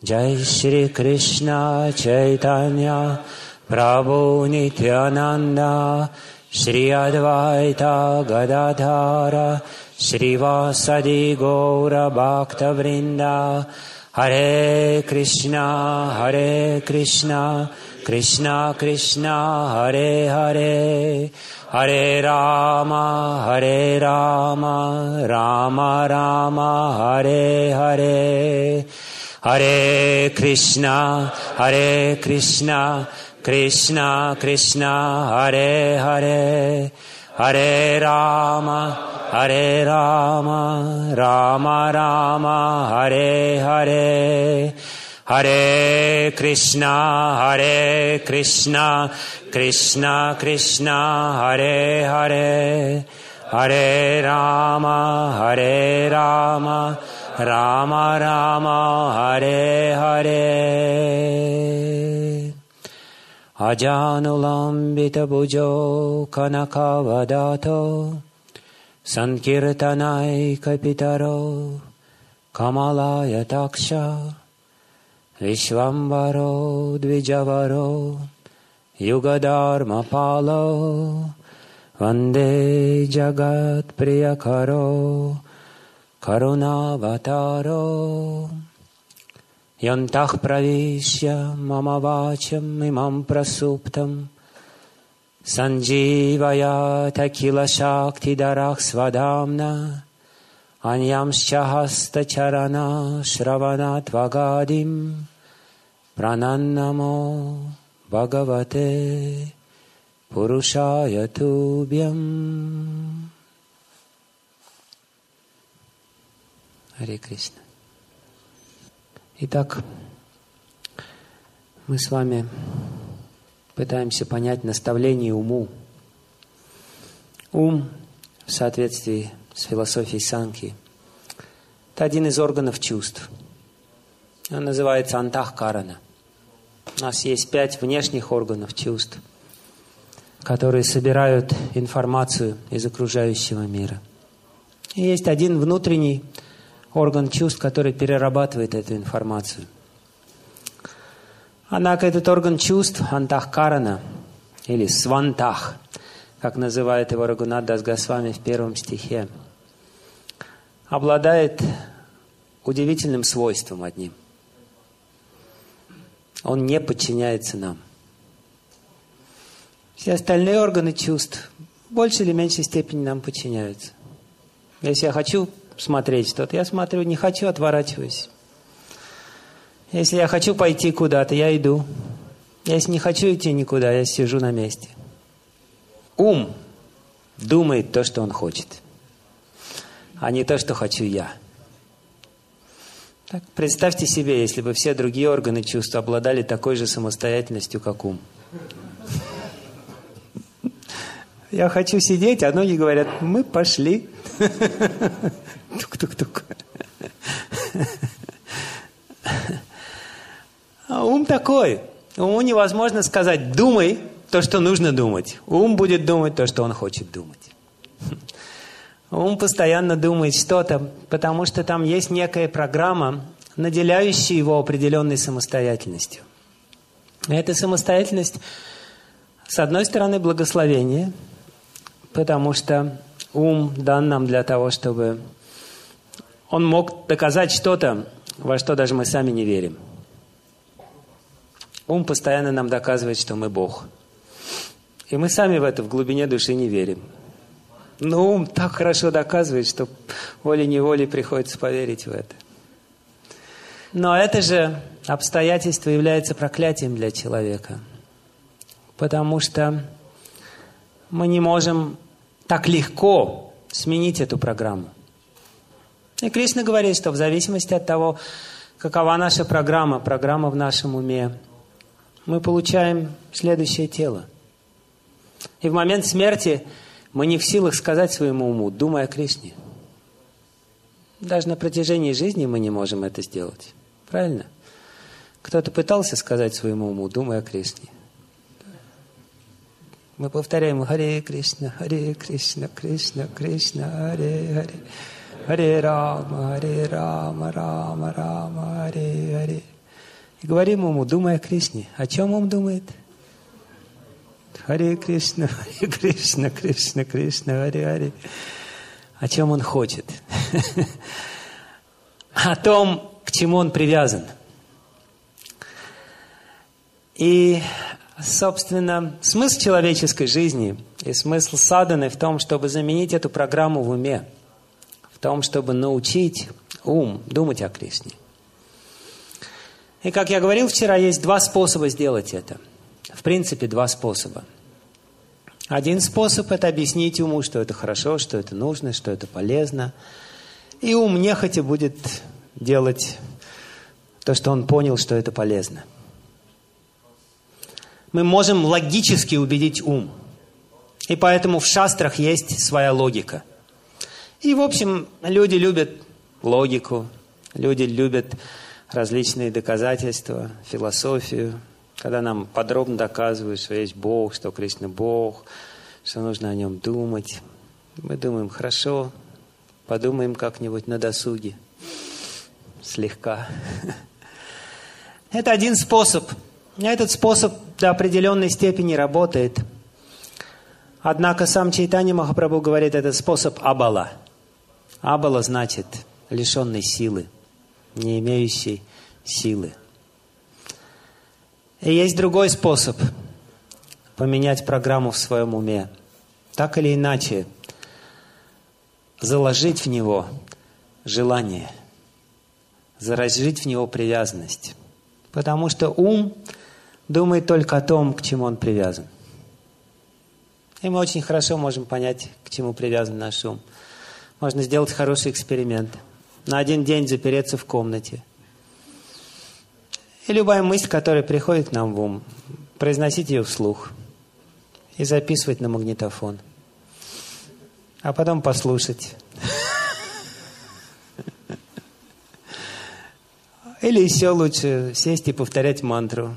Jai Shri Krishna Chaitanya Prabhu Nityananda Shri Advaita Gadadhara Srivasadi Gaura Bhakta Vrinda Hare Krishna Krishna Krishna Hare Hare Hare Rama Rama Rama Hare Hare Hare Krishna Krishna Krishna Hare Hare Hare Rama Rama Rama Hare Hare Hare Krishna Krishna Krishna Hare Hare Hare Rama Rama Rama Hare Hare Ajanulambita Bhujo Kanakavadato Sankirtanai Kapitaro Kamalaya Taksha Vishvambaro Dvijavaro Yugadharma Palo Vande Jagat Priyakaro Karunavataro Yantah Pravishya Mama Vacham Imam Prasuptam Sanjivaya Takila Shakti Darak Svadamna Anyamscha Hasta Charana Shravanat Vagadim Pranannamo Bhagavate Purushaya Tubhyam. Харе Кришна. Итак, мы с вами пытаемся понять наставление уму. Ум, в соответствии с философией Санки, это один из органов чувств. Он называется антахкарана. У нас есть 5 внешних органов чувств, которые собирают информацию из окружающего мира. И есть один внутренний орган чувств, который перерабатывает эту информацию. Однако этот орган чувств, антахкарана, или свантах, как называет его Рагунат Дас Госвами в 1 стихе, обладает удивительным свойством одним. Он не подчиняется нам. Все остальные органы чувств в большей или меньшей степени нам подчиняются. Если я хочу смотреть что-то, я смотрю, не хочу, отворачиваюсь. Если я хочу пойти куда-то, я иду. Если не хочу идти никуда, я сижу на месте. Ум думает то, что он хочет, а не то, что хочу я. Так, представьте себе, если бы все другие органы чувств обладали такой же самостоятельностью, как ум. Я хочу сидеть, а ноги говорят, мы пошли. Тук-тук-тук. А ум такой. Уму невозможно сказать, думай то, что нужно думать. Ум будет думать то, что он хочет думать. Ум постоянно думает что-то, потому что там есть некая программа, наделяющая его определенной самостоятельностью. И эта самостоятельность, с одной стороны, благословение, потому что ум дан нам для того, чтобы он мог доказать что-то, во что даже мы сами не верим. Ум постоянно нам доказывает, что мы Бог. И мы сами в это в глубине души не верим. Но ум так хорошо доказывает, что волей-неволей приходится поверить в это. Но это же обстоятельство является проклятием для человека. Потому что мы не можем так легко сменить эту программу. И Кришна говорит, что в зависимости от того, какова наша программа в нашем уме, мы получаем следующее тело. И в момент смерти мы не в силах сказать своему уму, думай о Кришне. Даже на протяжении жизни мы не можем это сделать. Правильно? Кто-то пытался сказать своему уму, думай о Кришне. Мы повторяем Харе Кришна, Кришна, Кришна, Харе Харе. Харе Рама, Рама, Рама, Харе Харе. И говорим ему, думай о Кришне. О чем ум думает? Харе Кришна, Харе Кришна, Кришна, Кришна, Харе Харе. О чем он хочет? О том, к чему он привязан. И, собственно, смысл человеческой жизни и смысл садханы в том, чтобы заменить эту программу в уме, в том, чтобы научить ум думать о Кришне. И, как я говорил вчера, есть два способа сделать это. В принципе, два способа. Один способ – это объяснить уму, что это хорошо, что это нужно, что это полезно. И ум нехотя будет делать то, что он понял, что это полезно. Мы можем логически убедить ум. И поэтому в шастрах есть своя логика. И, в общем, люди любят логику, люди любят различные доказательства, философию, когда нам подробно доказывают, что есть Бог, что Кришна Бог, что нужно о нем думать. Мы думаем, хорошо, подумаем как-нибудь на досуге, слегка. Это один способ. Этот способ до определенной степени работает. Однако сам Чайтанья Махапрабху говорит, это способ абала. Абала значит лишенный силы, не имеющий силы. И есть другой способ поменять программу в своем уме. Так или иначе, заложить в него желание, заложить в него привязанность. Потому что ум думает только о том, к чему он привязан. И мы очень хорошо можем понять, к чему привязан наш ум. Можно сделать хороший эксперимент. На один день запереться в комнате. И любая мысль, которая приходит к нам в ум, произносить ее вслух и записывать на магнитофон. А потом послушать. Или еще лучше сесть и повторять мантру.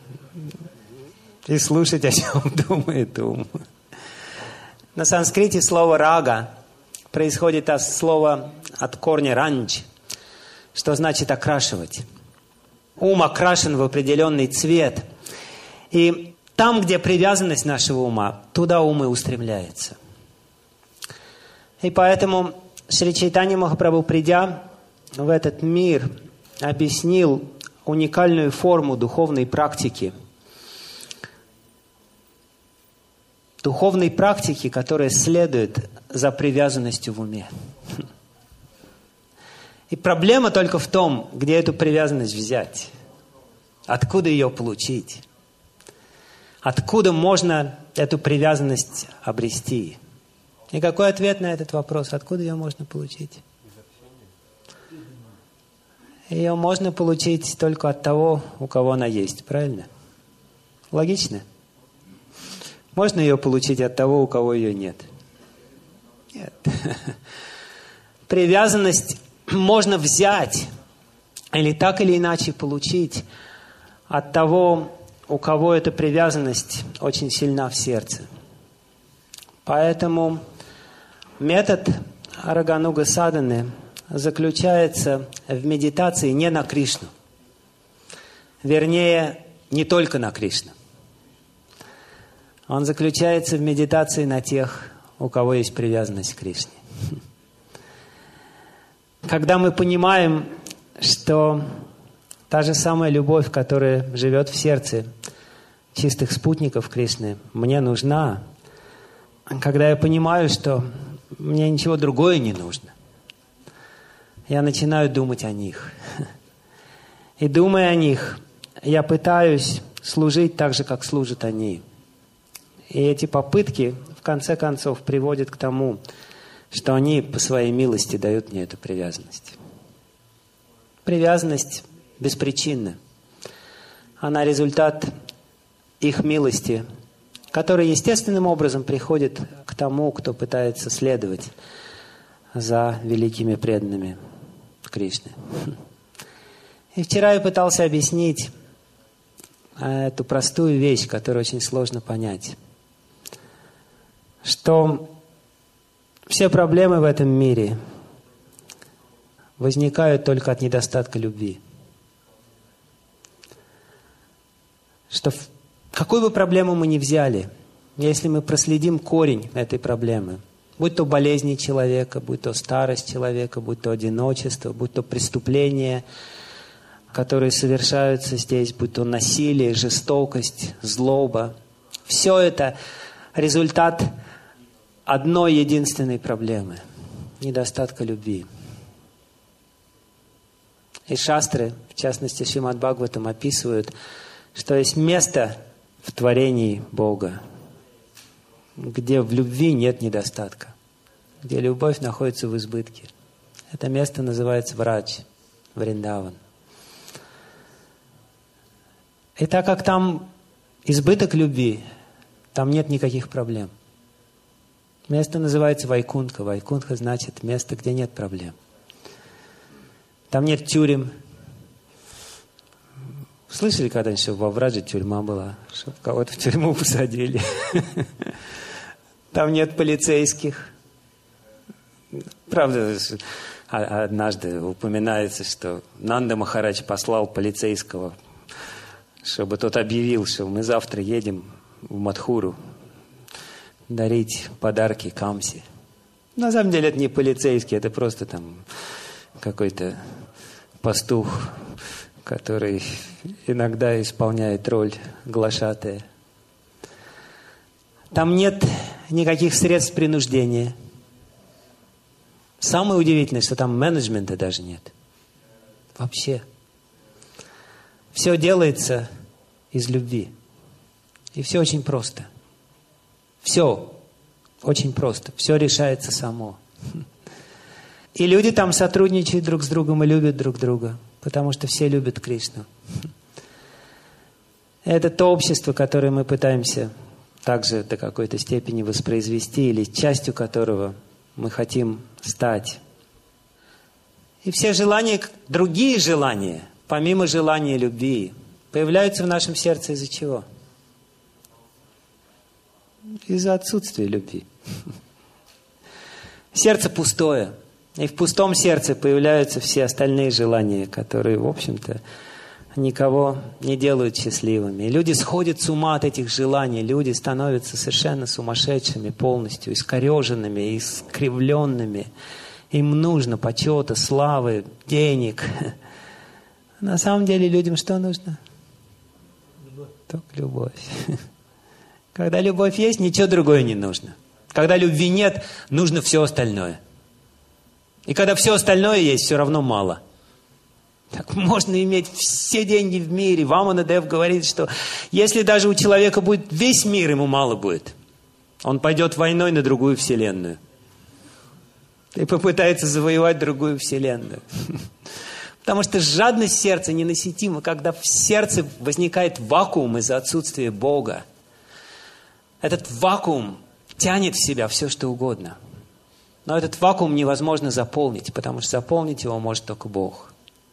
И слушать, о чем думает ум. На санскрите слово «рага» происходит от слова, от корня «ранч», что значит «окрашивать». Ум окрашен в определенный цвет. И там, где привязанность нашего ума, туда ум и устремляется. И поэтому Шри Чайтанья Махапрабху, придя в этот мир, объяснил уникальную форму духовной практики. Духовной практики, которая следует за привязанностью в уме. И проблема только в том, где эту привязанность взять. Откуда ее получить? Откуда можно эту привязанность обрести? И какой ответ на этот вопрос? Откуда ее можно получить? Ее можно получить только от того, у кого она есть. Правильно? Логично? Можно ее получить от того, у кого ее нет? Нет. Привязанность можно взять или так или иначе получить от того, у кого эта привязанность очень сильна в сердце. Поэтому метод Рагануга садханы заключается в медитации не на Кришну. Вернее, не только на Кришну. Он заключается в медитации на тех, у кого есть привязанность к Кришне. Когда мы понимаем, что та же самая любовь, которая живет в сердце чистых спутников Кришны, мне нужна, когда я понимаю, что мне ничего другое не нужно, я начинаю думать о них. И думая о них, я пытаюсь служить так же, как служат они. И эти попытки, в конце концов, приводят к тому, что они по своей милости дают мне эту привязанность. Привязанность беспричинна. Она результат их милости, которая естественным образом приходит к тому, кто пытается следовать за великими преданными Кришны. И вчера я пытался объяснить эту простую вещь, которую очень сложно понять. Что все проблемы в этом мире возникают только от недостатка любви. что какую бы проблему мы ни взяли, если мы проследим корень этой проблемы, будь то болезни человека, будь то старость человека, будь то одиночество, будь то преступления, которые совершаются здесь, будь то насилие, жестокость, злоба, все это результат одной единственной проблемы – недостатка любви. И шастры, в частности Шримад Бхагаватам, описывают, что есть место в творении Бога, где в любви нет недостатка, где любовь находится в избытке. Это место называется Врадж, Вриндаван. И так как там избыток любви, там нет никаких проблем. Место называется Вайкунтха. Вайкунтха значит место, где нет проблем. Там нет тюрем. Слышали когда-нибудь, что во Врадже тюрьма была? Чтобы кого-то в тюрьму посадили. Там нет полицейских. Правда, однажды упоминается, что Нанда Махарадж послал полицейского, чтобы тот объявил, что мы завтра едем в Мадхуру дарить подарки Камсе. На самом деле это не полицейский, это просто там какой-то пастух, который иногда исполняет роль глашатая. Там нет никаких средств принуждения. Самое удивительное, что там менеджмента даже нет. Вообще. Все делается из любви. И все очень просто. Все очень просто. Все решается само. И люди там сотрудничают друг с другом и любят друг друга, потому что все любят Кришну. Это то общество, которое мы пытаемся также до какой-то степени воспроизвести, или частью которого мы хотим стать. И все желания, другие желания, помимо желания любви, появляются в нашем сердце из-за чего? Из-за отсутствия любви. Сердце пустое. И в пустом сердце появляются все остальные желания, которые, в общем-то, никого не делают счастливыми. И люди сходят с ума от этих желаний. Люди становятся совершенно сумасшедшими, полностью искореженными, искривленными. Им нужно почета, славы, денег. На самом деле людям что нужно? Любовь. Только любовь. Когда любовь есть, ничего другое не нужно. Когда любви нет, нужно все остальное. И когда все остальное есть, все равно мало. Так можно иметь все деньги в мире. Вамана Дев говорит, что если даже у человека будет весь мир, ему мало будет. Он пойдет войной на другую вселенную. И попытается завоевать другую вселенную. Потому что жадность сердца ненасытима, когда в сердце возникает вакуум из-за отсутствия Бога. Этот вакуум тянет в себя все, что угодно. Но этот вакуум невозможно заполнить, потому что заполнить его может только Бог.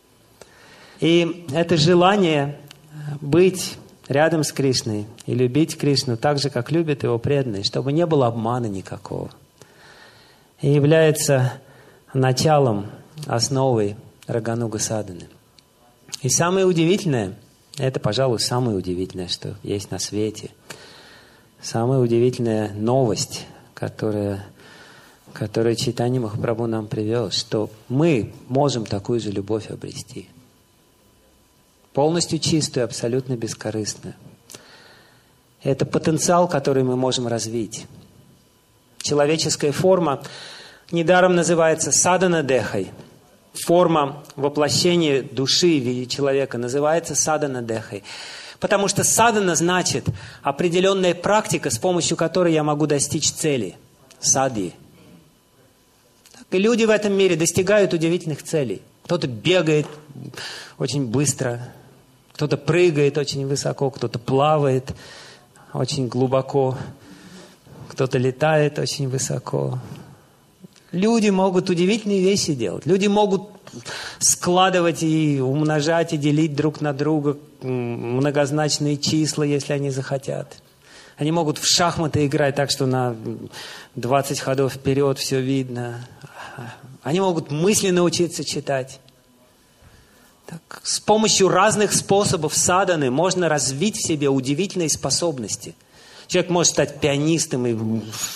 И это желание быть рядом с Кришной и любить Кришну так же, как любят его преданные, чтобы не было обмана никакого, и является началом, основой Рагануга садханы. И самое удивительное, это, пожалуй, самое удивительное, что есть на свете, самая удивительная новость, которую Чайтанья Махапрабху нам привел, что мы можем такую же любовь обрести. Полностью чистую, абсолютно бескорыстную. Это потенциал, который мы можем развить. Человеческая форма недаром называется садана-дехой. Форма воплощения души в виде человека называется садана-дехой. Потому что садана значит определенная практика, с помощью которой я могу достичь цели. Садхи. И люди в этом мире достигают удивительных целей. Кто-то бегает очень быстро, кто-то прыгает очень высоко, кто-то плавает очень глубоко, кто-то летает очень высоко. Люди могут удивительные вещи делать. Люди могут складывать и умножать, и делить друг на друга многозначные числа, если они захотят. Они могут в шахматы играть так, что на 20 ходов вперед все видно. Они могут мысли научиться читать. Так, с помощью разных способов садханы можно развить в себе удивительные способности. Человек может стать пианистом и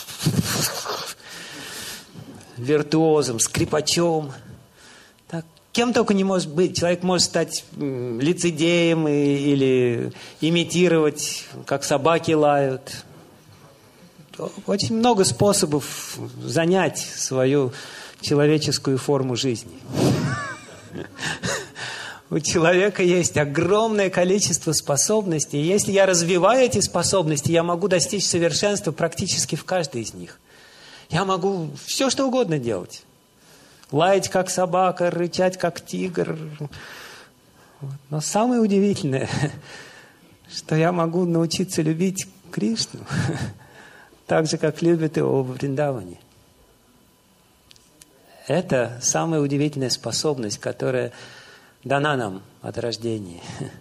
виртуозом, скрипачом. Так, кем только не может быть. Человек может стать лицедеем или имитировать, как собаки лают. Очень много способов занять свою человеческую форму жизни. У человека есть огромное количество способностей. И если я развиваю эти способности, я могу достичь совершенства практически в каждой из них. Я могу все, что угодно делать. Лаять, как собака, рычать, как тигр. Но самое удивительное, что я могу научиться любить Кришну так же, как любят его в Вриндаване. Это самая удивительная способность, которая дана нам от рождения.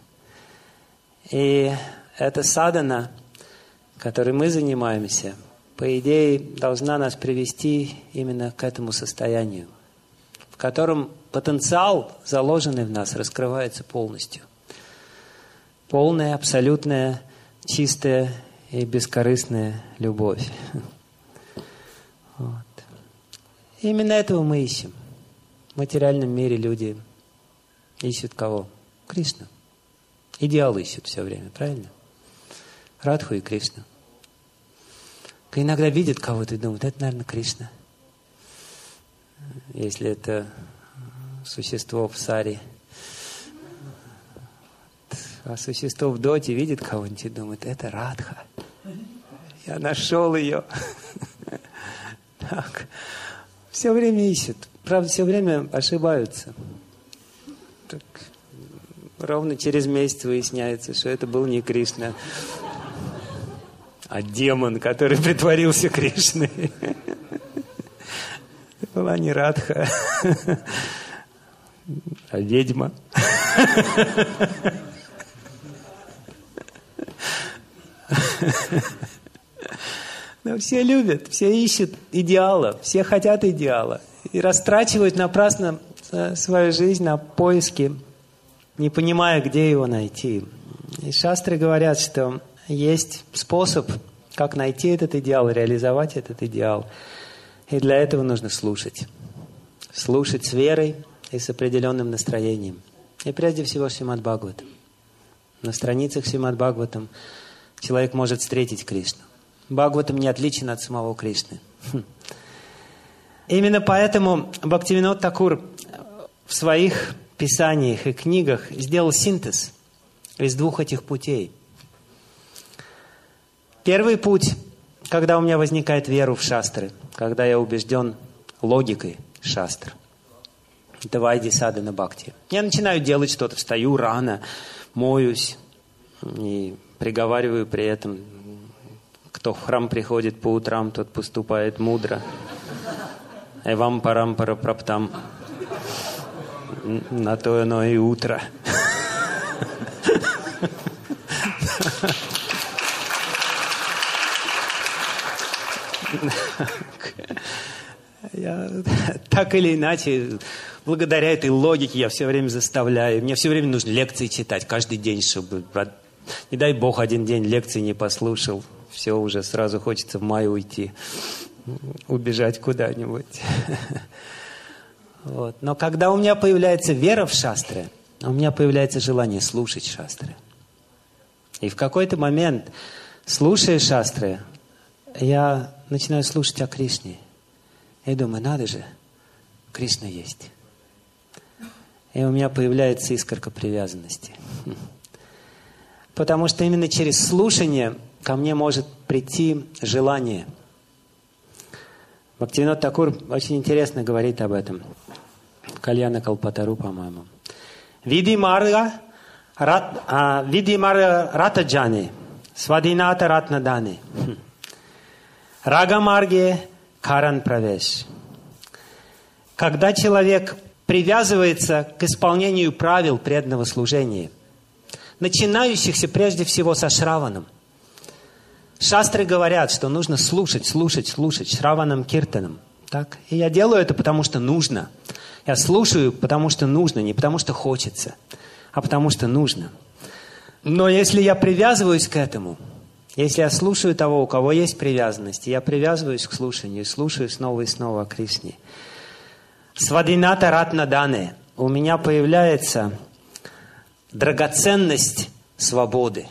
И эта садхана, которой мы занимаемся, по идее, должна нас привести именно к этому состоянию, в котором потенциал, заложенный в нас, раскрывается полностью. Полная, абсолютная, чистая и бескорыстная любовь. Вот. Именно этого мы ищем. В материальном мире люди ищут кого? Кришну. Идеал ищут все время, правильно? Радху и Кришну. Иногда видят кого-то и думают, это, наверное, Кришна. Если это существо в саре. А существо в доте видит кого-нибудь и думает, это Радха. Я нашел ее. Так. Все время ищут. Правда, все время ошибаются. Так. Ровно через месяц выясняется, что это был не Кришна, а демон, который притворился Кришной. Это была не Радха, а ведьма. Но все любят, все ищут идеала, все хотят идеала. И растрачивают напрасно свою жизнь на поиски, не понимая, где его найти. И шастры говорят, что есть способ, как найти этот идеал, реализовать этот идеал. И для этого нужно слушать. Слушать с верой и с определенным настроением. И прежде всего Шримад Бхагаватам. На страницах Шримад Бхагаватам человек может встретить Кришну. Бхагаватам не отличен от самого Кришны. Именно поэтому Бхактивинод Такур в своих писаниях и книгах сделал синтез из двух этих путей. Первый путь, когда у меня возникает вера в шастры, когда я убежден логикой шастр. Это вайди садхана бхакти. Я начинаю делать что-то, встаю рано, моюсь и приговариваю при этом, кто в храм приходит по утрам, тот поступает мудро. Эвам парампара праптам. На то оно и утро. Я, так или иначе, благодаря этой логике я все время заставляю. Мне все время нужно лекции читать каждый день, чтобы, не дай Бог, один день лекции не послушал. Все, уже сразу хочется в май уйти, убежать куда-нибудь. Вот. Но когда у меня появляется вера в шастры, у меня появляется желание слушать шастры. И в какой-то момент, слушая шастры, я начинаю слушать о Кришне. И думаю, надо же, Кришна есть. И у меня появляется искорка привязанности. Потому что именно через слушание ко мне может прийти желание. Бхактивинод Такур очень интересно говорит об этом. Кальяна Калпатару, по-моему. Види марга ратаджани, свадината ратнадани. Рага марге каран правеш. Когда человек привязывается к исполнению правил преданного служения, начинающихся прежде всего со Шраваном. Шастры говорят, что нужно слушать Шраванам Киртанам. Так? И я делаю это, потому что нужно. Я слушаю, потому что нужно, не потому что хочется, а потому что нужно. Но если я привязываюсь к этому, если я слушаю того, у кого есть привязанность, я привязываюсь к слушанию, слушаю снова и снова о Кришне. Свадината ратна дане. У меня появляется драгоценность свободы.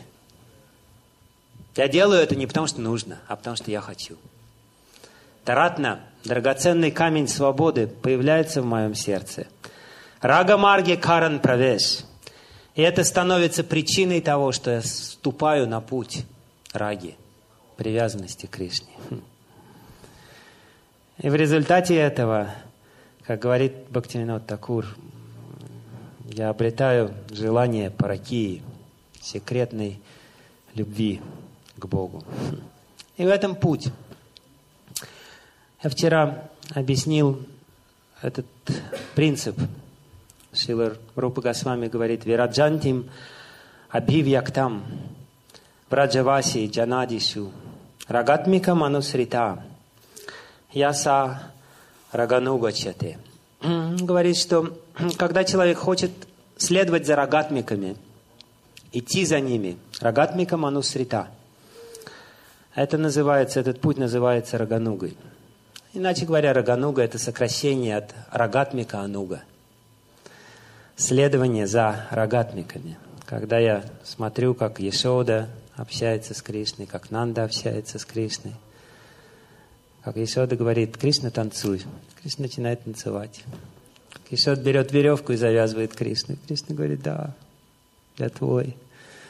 Я делаю это не потому, что нужно, а потому, что я хочу. Таратна, драгоценный камень свободы, появляется в моем сердце. Рага марги каран правеш. И это становится причиной того, что я вступаю на путь раги, привязанности к Кришне. И в результате этого, как говорит Бхактивинод Такур, я обретаю желание паракии, секретной любви к Богу. И в этом путь. Я вчера объяснил этот принцип. Шрила Рупа Госвами говорит: «Вираджантим абхивьяктам враджаваси джанадишу рагатмика манусрита яса раганугачате». Говорит, что когда человек хочет следовать за рагатмиками, идти за ними, рагатмика манусрита, этот путь называется раганугой. Иначе говоря, рагануга – это сокращение от рагатмика ануга. Следование за рагатмиками. Когда я смотрю, как Яшода общается с Кришной, как Нанда общается с Кришной, как Яшода говорит: «Кришна, танцуй». Кришна начинает танцевать. Яшода берет веревку и завязывает Кришну. Кришна говорит: «Да, я твой».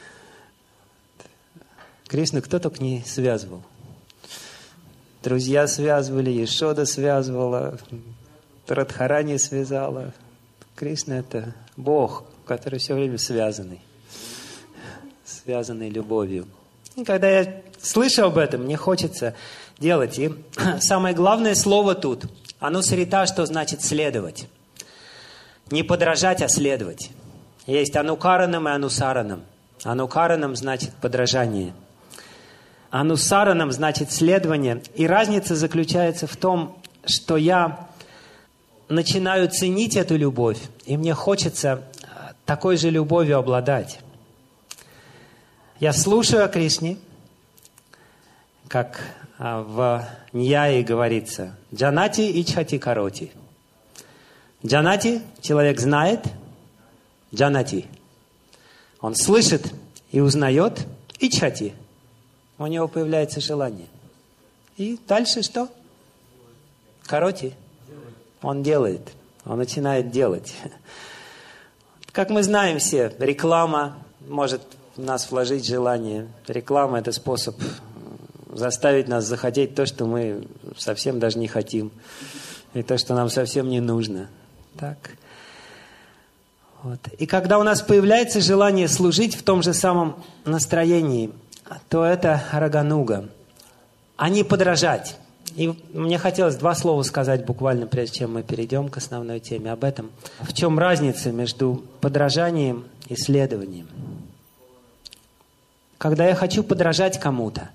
Кришну кто только не связывал. Друзья связывали, Яшода связывала, Радхарани связала. Кришна – это Бог, который все время связанный любовью. И когда я слышу об этом, мне хочется делать. И самое главное слово тут – анусарита, что значит следовать. Не подражать, а следовать. Есть анукаранам и анусаранам. Анукаранам значит подражание. Анусаранам значит следование. И разница заключается в том, что я начинаю ценить эту любовь, и мне хочется такой же любовью обладать. Я слушаю о Кришне, как в Ньяе говорится: «Джанати ичхати кароти». Джанати – человек знает, джанати – он слышит и узнает, ичхати – у него появляется желание. И дальше что? Кароти. Он делает. Он начинает делать. Как мы знаем все, реклама может в нас вложить желание. Реклама – это способ заставить нас захотеть то, что мы совсем даже не хотим. И то, что нам совсем не нужно. Так. Вот. И когда у нас появляется желание служить в том же самом настроении, то это рагануга, а не подражать. И мне хотелось два слова сказать буквально, прежде чем мы перейдем к основной теме об этом. В чем разница между подражанием и следованием? Когда я хочу подражать кому-то,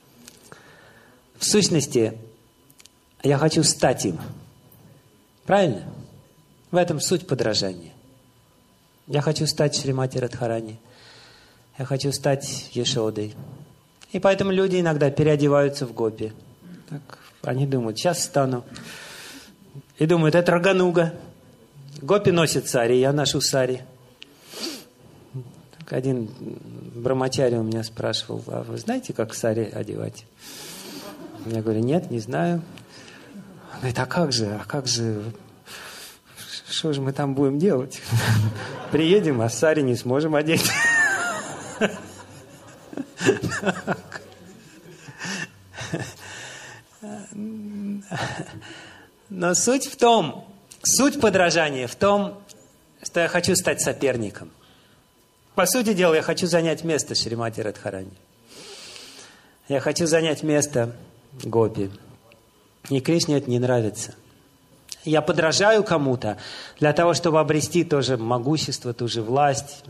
в сущности, я хочу стать им. Правильно? В этом суть подражания. Я хочу стать Шримати Радхарани. Я хочу стать Яшодой. И поэтому люди иногда переодеваются в гопи. Так, они думают: сейчас стану. И думают: это рагануга. Гопи носит сари, я ношу сари. Так один брамачари у меня спрашивал: а вы знаете, как сари одевать? Я говорю: нет, не знаю. Он говорит: а как же, что же мы там будем делать? Приедем, а сари не сможем одеть. Но суть подражания в том, что я хочу стать соперником. По сути дела, я хочу занять место Шримати Радхарани. Я хочу занять место гопи. И Кришне это не нравится. Я подражаю кому-то для того, чтобы обрести то же могущество, ту же власть,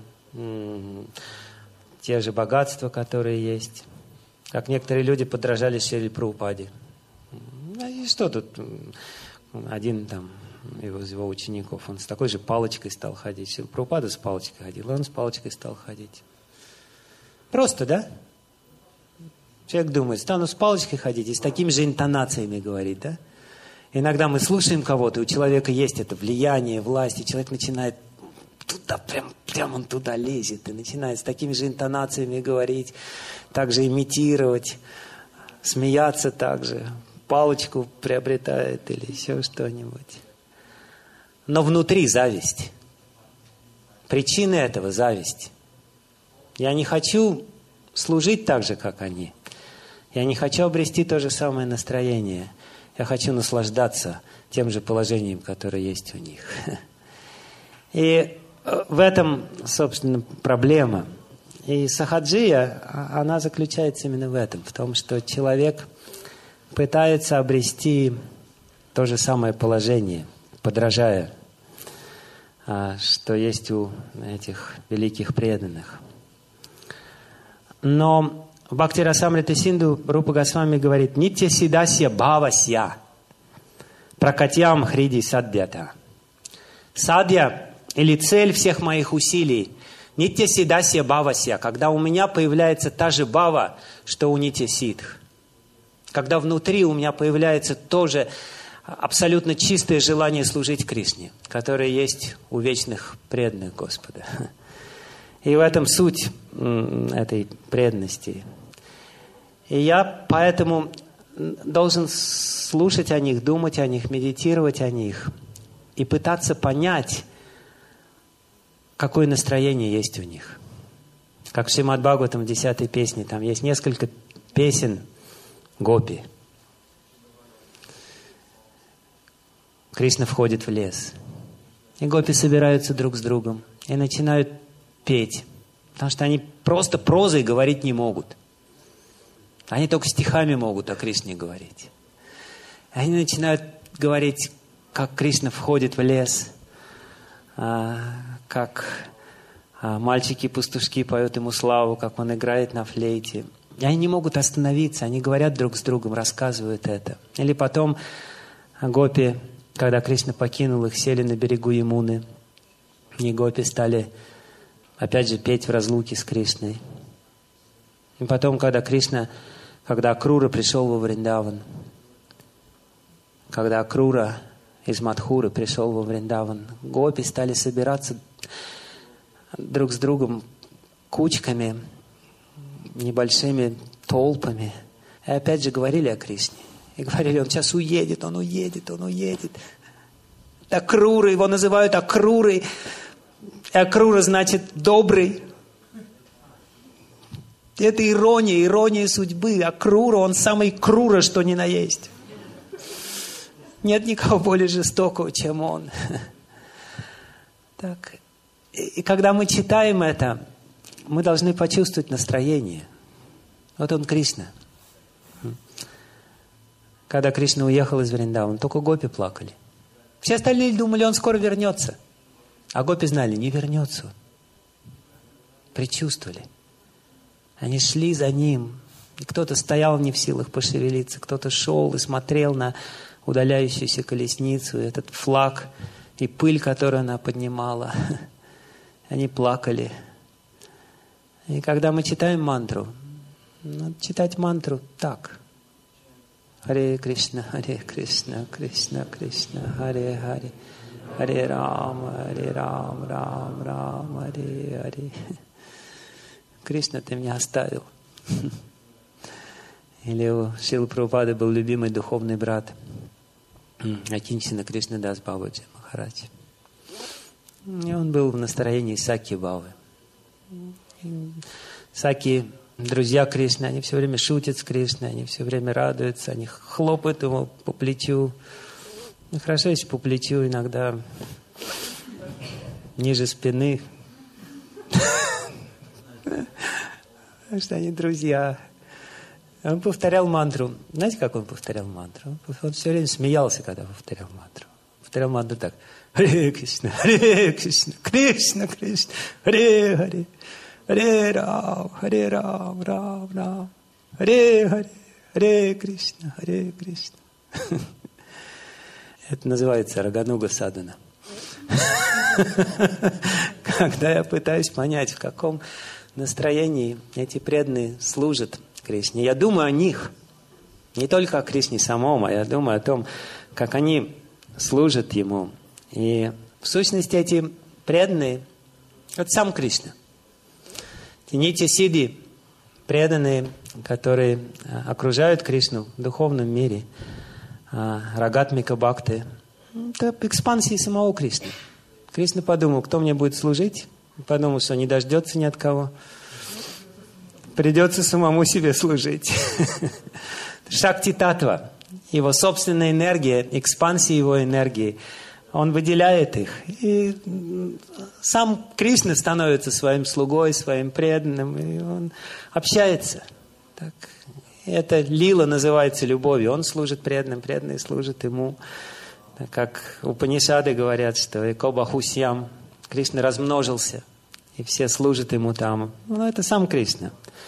те же богатства, которые есть. Как некоторые люди подражали Шриле Прабхупаде. И что тут? Один там из его учеников. Он с такой же палочкой стал ходить. Шрила Прабхупада с палочкой ходил, он с палочкой стал ходить. Просто, да? Человек думает, стану с палочкой ходить и с такими же интонациями говорить, да? Иногда мы слушаем кого-то, и у человека есть это влияние, власть, и человек начинает туда, прям он туда лезет, и начинает с такими же интонациями говорить, также имитировать, смеяться также, палочку приобретает или еще что-нибудь. Но внутри зависть. Причина этого – зависть. Я не хочу служить так же, как они. Я не хочу обрести то же самое настроение. Я хочу наслаждаться тем же положением, которое есть у них. И в этом, собственно, проблема. И сахаджия, она заключается именно в этом. В том, что человек пытается обрести то же самое положение, подражая, что есть у этих великих преданных. Но в Бхакти Расамрита Синду Рупа Госвами говорит: «Нитья сидасья бхавасья пракатьям хриди садьята». Садья или цель всех моих усилий – нитья сидасья бхавасья, когда у меня появляется та же бхава, что у нитья сидх. Когда внутри у меня появляется тоже абсолютно чистое желание служить Кришне, которое есть у вечных преданных Господа. И в этом суть этой преданности. И я поэтому должен слушать о них, думать о них, медитировать о них и пытаться понять, какое настроение есть у них. Как в Шримад Бхагаватам в 10-й песне, там есть несколько песен гопи. Кришна входит в лес. И гопи собираются друг с другом и начинают петь. Потому что они просто прозой говорить не могут. Они только стихами могут о Кришне говорить. Они начинают говорить, как Кришна входит в лес, как мальчики-пастушки поют ему славу, как он играет на флейте. И они не могут остановиться, они говорят друг с другом, рассказывают это. Или потом гопи, когда Кришна покинул их, сели на берегу Ямуны. И гопи стали опять же петь в разлуке с Кришной. И потом, когда Акрура пришел во Вриндаван, когда Акрура из Мадхуры пришел во Вриндаван, гопи стали собираться друг с другом кучками, небольшими толпами. И опять же говорили о Кришне. И говорили: он сейчас уедет, он уедет, он уедет. Акрура, его называют Акрурой. И Акрура значит добрый. Это ирония судьбы. Акрура, он самый крура, что ни на есть. Нет никого более жестокого, чем он. Так. И когда мы читаем это, мы должны почувствовать настроение. Вот он, Кришна. Когда Кришна уехал из Вриндавана, только гопи плакали. Все остальные думали, он скоро вернется. А гопи знали, не вернется он. Предчувствовали. Они шли за ним. И кто-то стоял не в силах пошевелиться, кто-то шел и смотрел на удаляющуюся колесницу, этот флаг и пыль, которую она поднимала. Они плакали. И когда мы читаем мантру, надо читать мантру так. Харе Кришна, Кришна, Кришна, Харе Харе, Харе Рам, Рам, Рам, Харе. Кришна, ты меня оставил. Или у Шрилы Прабхупады был любимый духовный брат Акинчана Кришнадас Бабаджи Махарадж. И он был в настроении Саки Бавы. Саки, друзья Кришны, они все время шутят с Кришной, они все время радуются, они хлопают его по плечу. Ну, хорошо, если по плечу, иногда ниже спины. Потому что они друзья. Он повторял мантру. Знаете, как он повторял мантру? Он все время смеялся, когда повторял мантру. Повторял мантру так. Харе Кришна, Кришна, Кришна, Харе Харе, Харе Рам, Рам, Рам, Харе Харе, Харе Кришна, Харе Кришна. Это называется рагануга садхана. Когда я пытаюсь понять, в каком настроении эти преданные служат Кришне. Я думаю о них. Не только о Кришне самом, а я думаю о том, как они служат Ему. И в сущности эти преданные – это сам Кришна. Нити Сидди, преданные, которые окружают Кришну в духовном мире, Рагатмика Бхакти – это экспансии самого Кришны. Кришна подумал, кто мне будет служить? Подумал, что не дождется ни от кого. Придется самому себе служить. Шакти-татва, его собственная энергия, экспансия его энергии, он выделяет их. И сам Кришна становится своим слугой, своим преданным, и он общается. Так. Это лила называется любовью. Он служит преданным, преданные служат ему. Так как Упанишады говорят, что «Экобахусьям» Кришна размножился, и все служат ему там. Ну, это сам Кришна.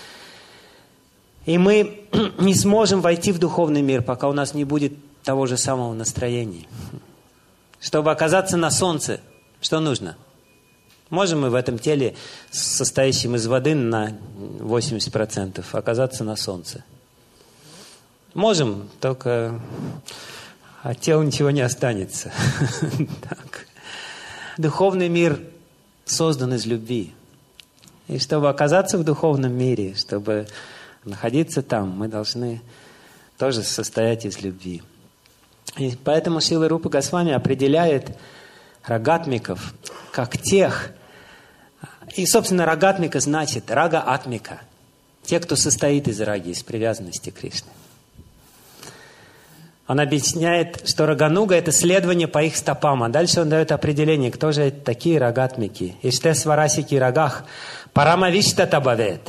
И мы не сможем войти в духовный мир, пока у нас не будет того же самого настроения. Чтобы оказаться на солнце, что нужно? Можем мы в этом теле, состоящем из воды на 80%, оказаться на солнце? Можем, только от тела ничего не останется. Так. Духовный мир создан из любви. И чтобы оказаться в духовном мире, чтобы находиться там, мы должны тоже состоять из любви. И поэтому Шрила Рупа Госвами определяет рагатмиков как тех, и, собственно, рагатмика значит рага-атмика, те, кто состоит из раги, из привязанности к Кришне. Он объясняет, что рагануга – это следование по их стопам, а дальше он дает определение, кто же такие рагатмики. Иште сварасики рагах парамавишта табавет.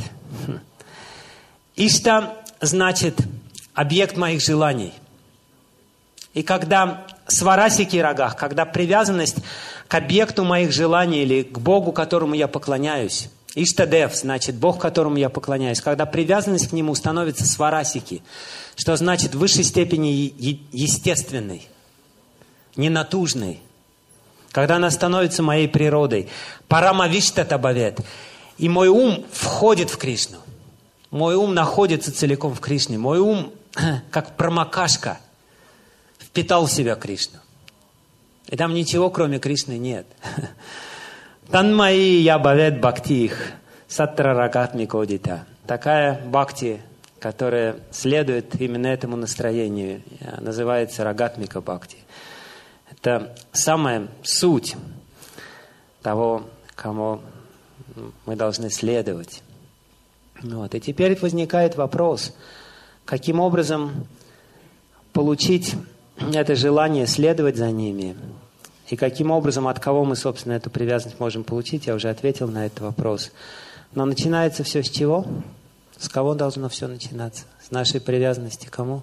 Ишта значит объект моих желаний. И когда сварасики рагах, когда привязанность к объекту моих желаний или к Богу, которому я поклоняюсь, Иштадев значит Бог, которому я поклоняюсь, когда привязанность к Нему становится сварасики, что значит в высшей степени естественной, ненатужной, когда она становится моей природой, парамавишта табавет, и мой ум входит в Кришну. Мой ум находится целиком в Кришне. Мой ум, как промокашка, впитал в себя Кришну. И там ничего, кроме Кришны, нет. Танмаи я бавет бхактих, саттра рагатмикодита. Такая бхакти, которая следует именно этому настроению, называется рагатмика бхакти. Это самая суть того, кому мы должны следовать. Вот. И теперь возникает вопрос, каким образом получить это желание следовать за ними, и каким образом, от кого мы, собственно, эту привязанность можем получить, я уже ответил на этот вопрос. Но начинается все с чего? С кого должно все начинаться? С нашей привязанности к кому?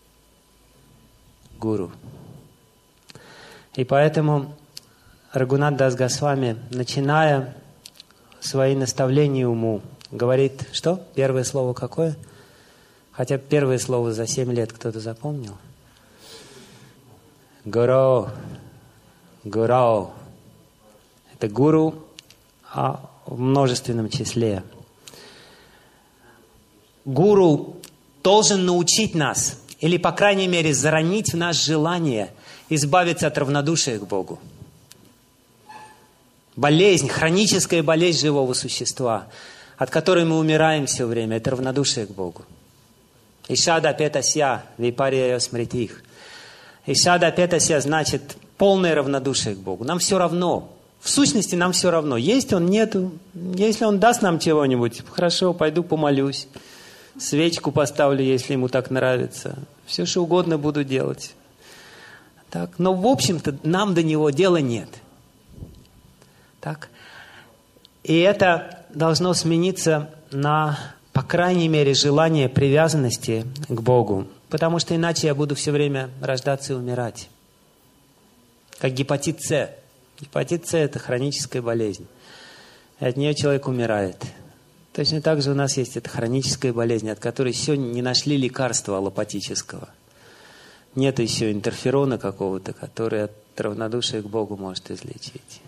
Гуру. И поэтому Рагунат Дас Госвами, начиная свои наставления уму, говорит, что? Первое слово какое? Хотя первое слово за 7 лет кто-то запомнил? Гуру. Гуру. Это гуру в множественном числе. Гуру должен научить нас, или, по крайней мере, заронить в нас желание избавиться от равнодушия к Богу. Болезнь, хроническая болезнь живого существа, от которой мы умираем все время, это равнодушие к Богу. Ишада петася, випария смритих. Ишада петася значит полное равнодушие к Богу. Нам все равно. В сущности, нам все равно. Есть Он, нету. Если Он даст нам чего-нибудь, хорошо, пойду помолюсь. Свечку поставлю, если Ему так нравится. Все, что угодно буду делать. Так. Но, в общем-то, нам до Него дела нет. Так. И это должно смениться на, по крайней мере, желание привязанности к Богу. Потому что иначе я буду все время рождаться и умирать. Как гепатит С. Гепатит С – это хроническая болезнь. И от нее человек умирает. Точно так же у нас есть эта хроническая болезнь, от которой еще не нашли лекарства аллопатического. нет еще интерферона какого-то, который от равнодушия к Богу может излечить.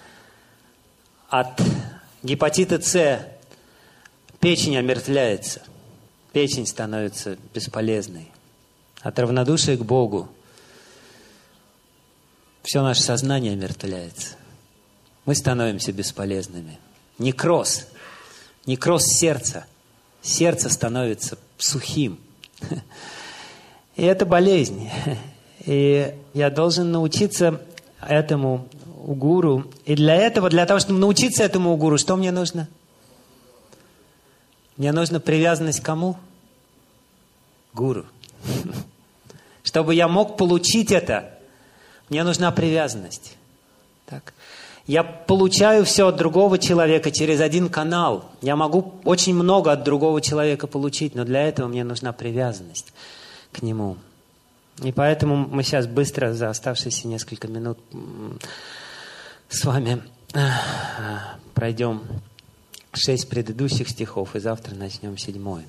От гепатита С печень омертвляется, печень становится бесполезной. От равнодушия к Богу все наше сознание омертвляется. Мы становимся бесполезными. Некроз сердца. Сердце становится сухим. И это болезнь. И я должен научиться этому у гуру. И для того, чтобы научиться этому у гуру, что мне нужно? Мне нужна привязанность к кому? Гуру. Чтобы я мог получить это, мне нужна привязанность. Так. Я получаю все от другого человека через один канал. Я могу очень много от другого человека получить, но для этого мне нужна привязанность к нему. И поэтому мы сейчас быстро, за оставшиеся несколько минут, с вами пройдем 6 предыдущих стихов, и завтра начнем 7.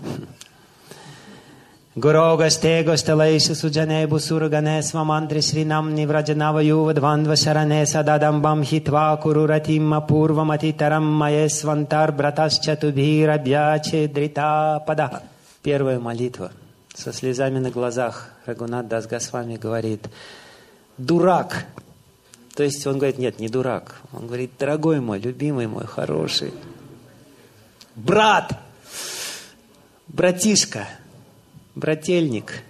Гуро гасте госталайши суджане бусургане свамандри шринам нивраджанава ювадвандва шаране сададамбам хитва куруратим апурвам атитарам мае свантар братасчатубхира бьяче дрита пада. Первая молитва. Со слезами на глазах Рагунат Дас Госвами говорит: дурак. То есть он говорит: нет, не дурак. Он говорит: дорогой мой, любимый мой, хороший. Брат. Братишка. Брательник,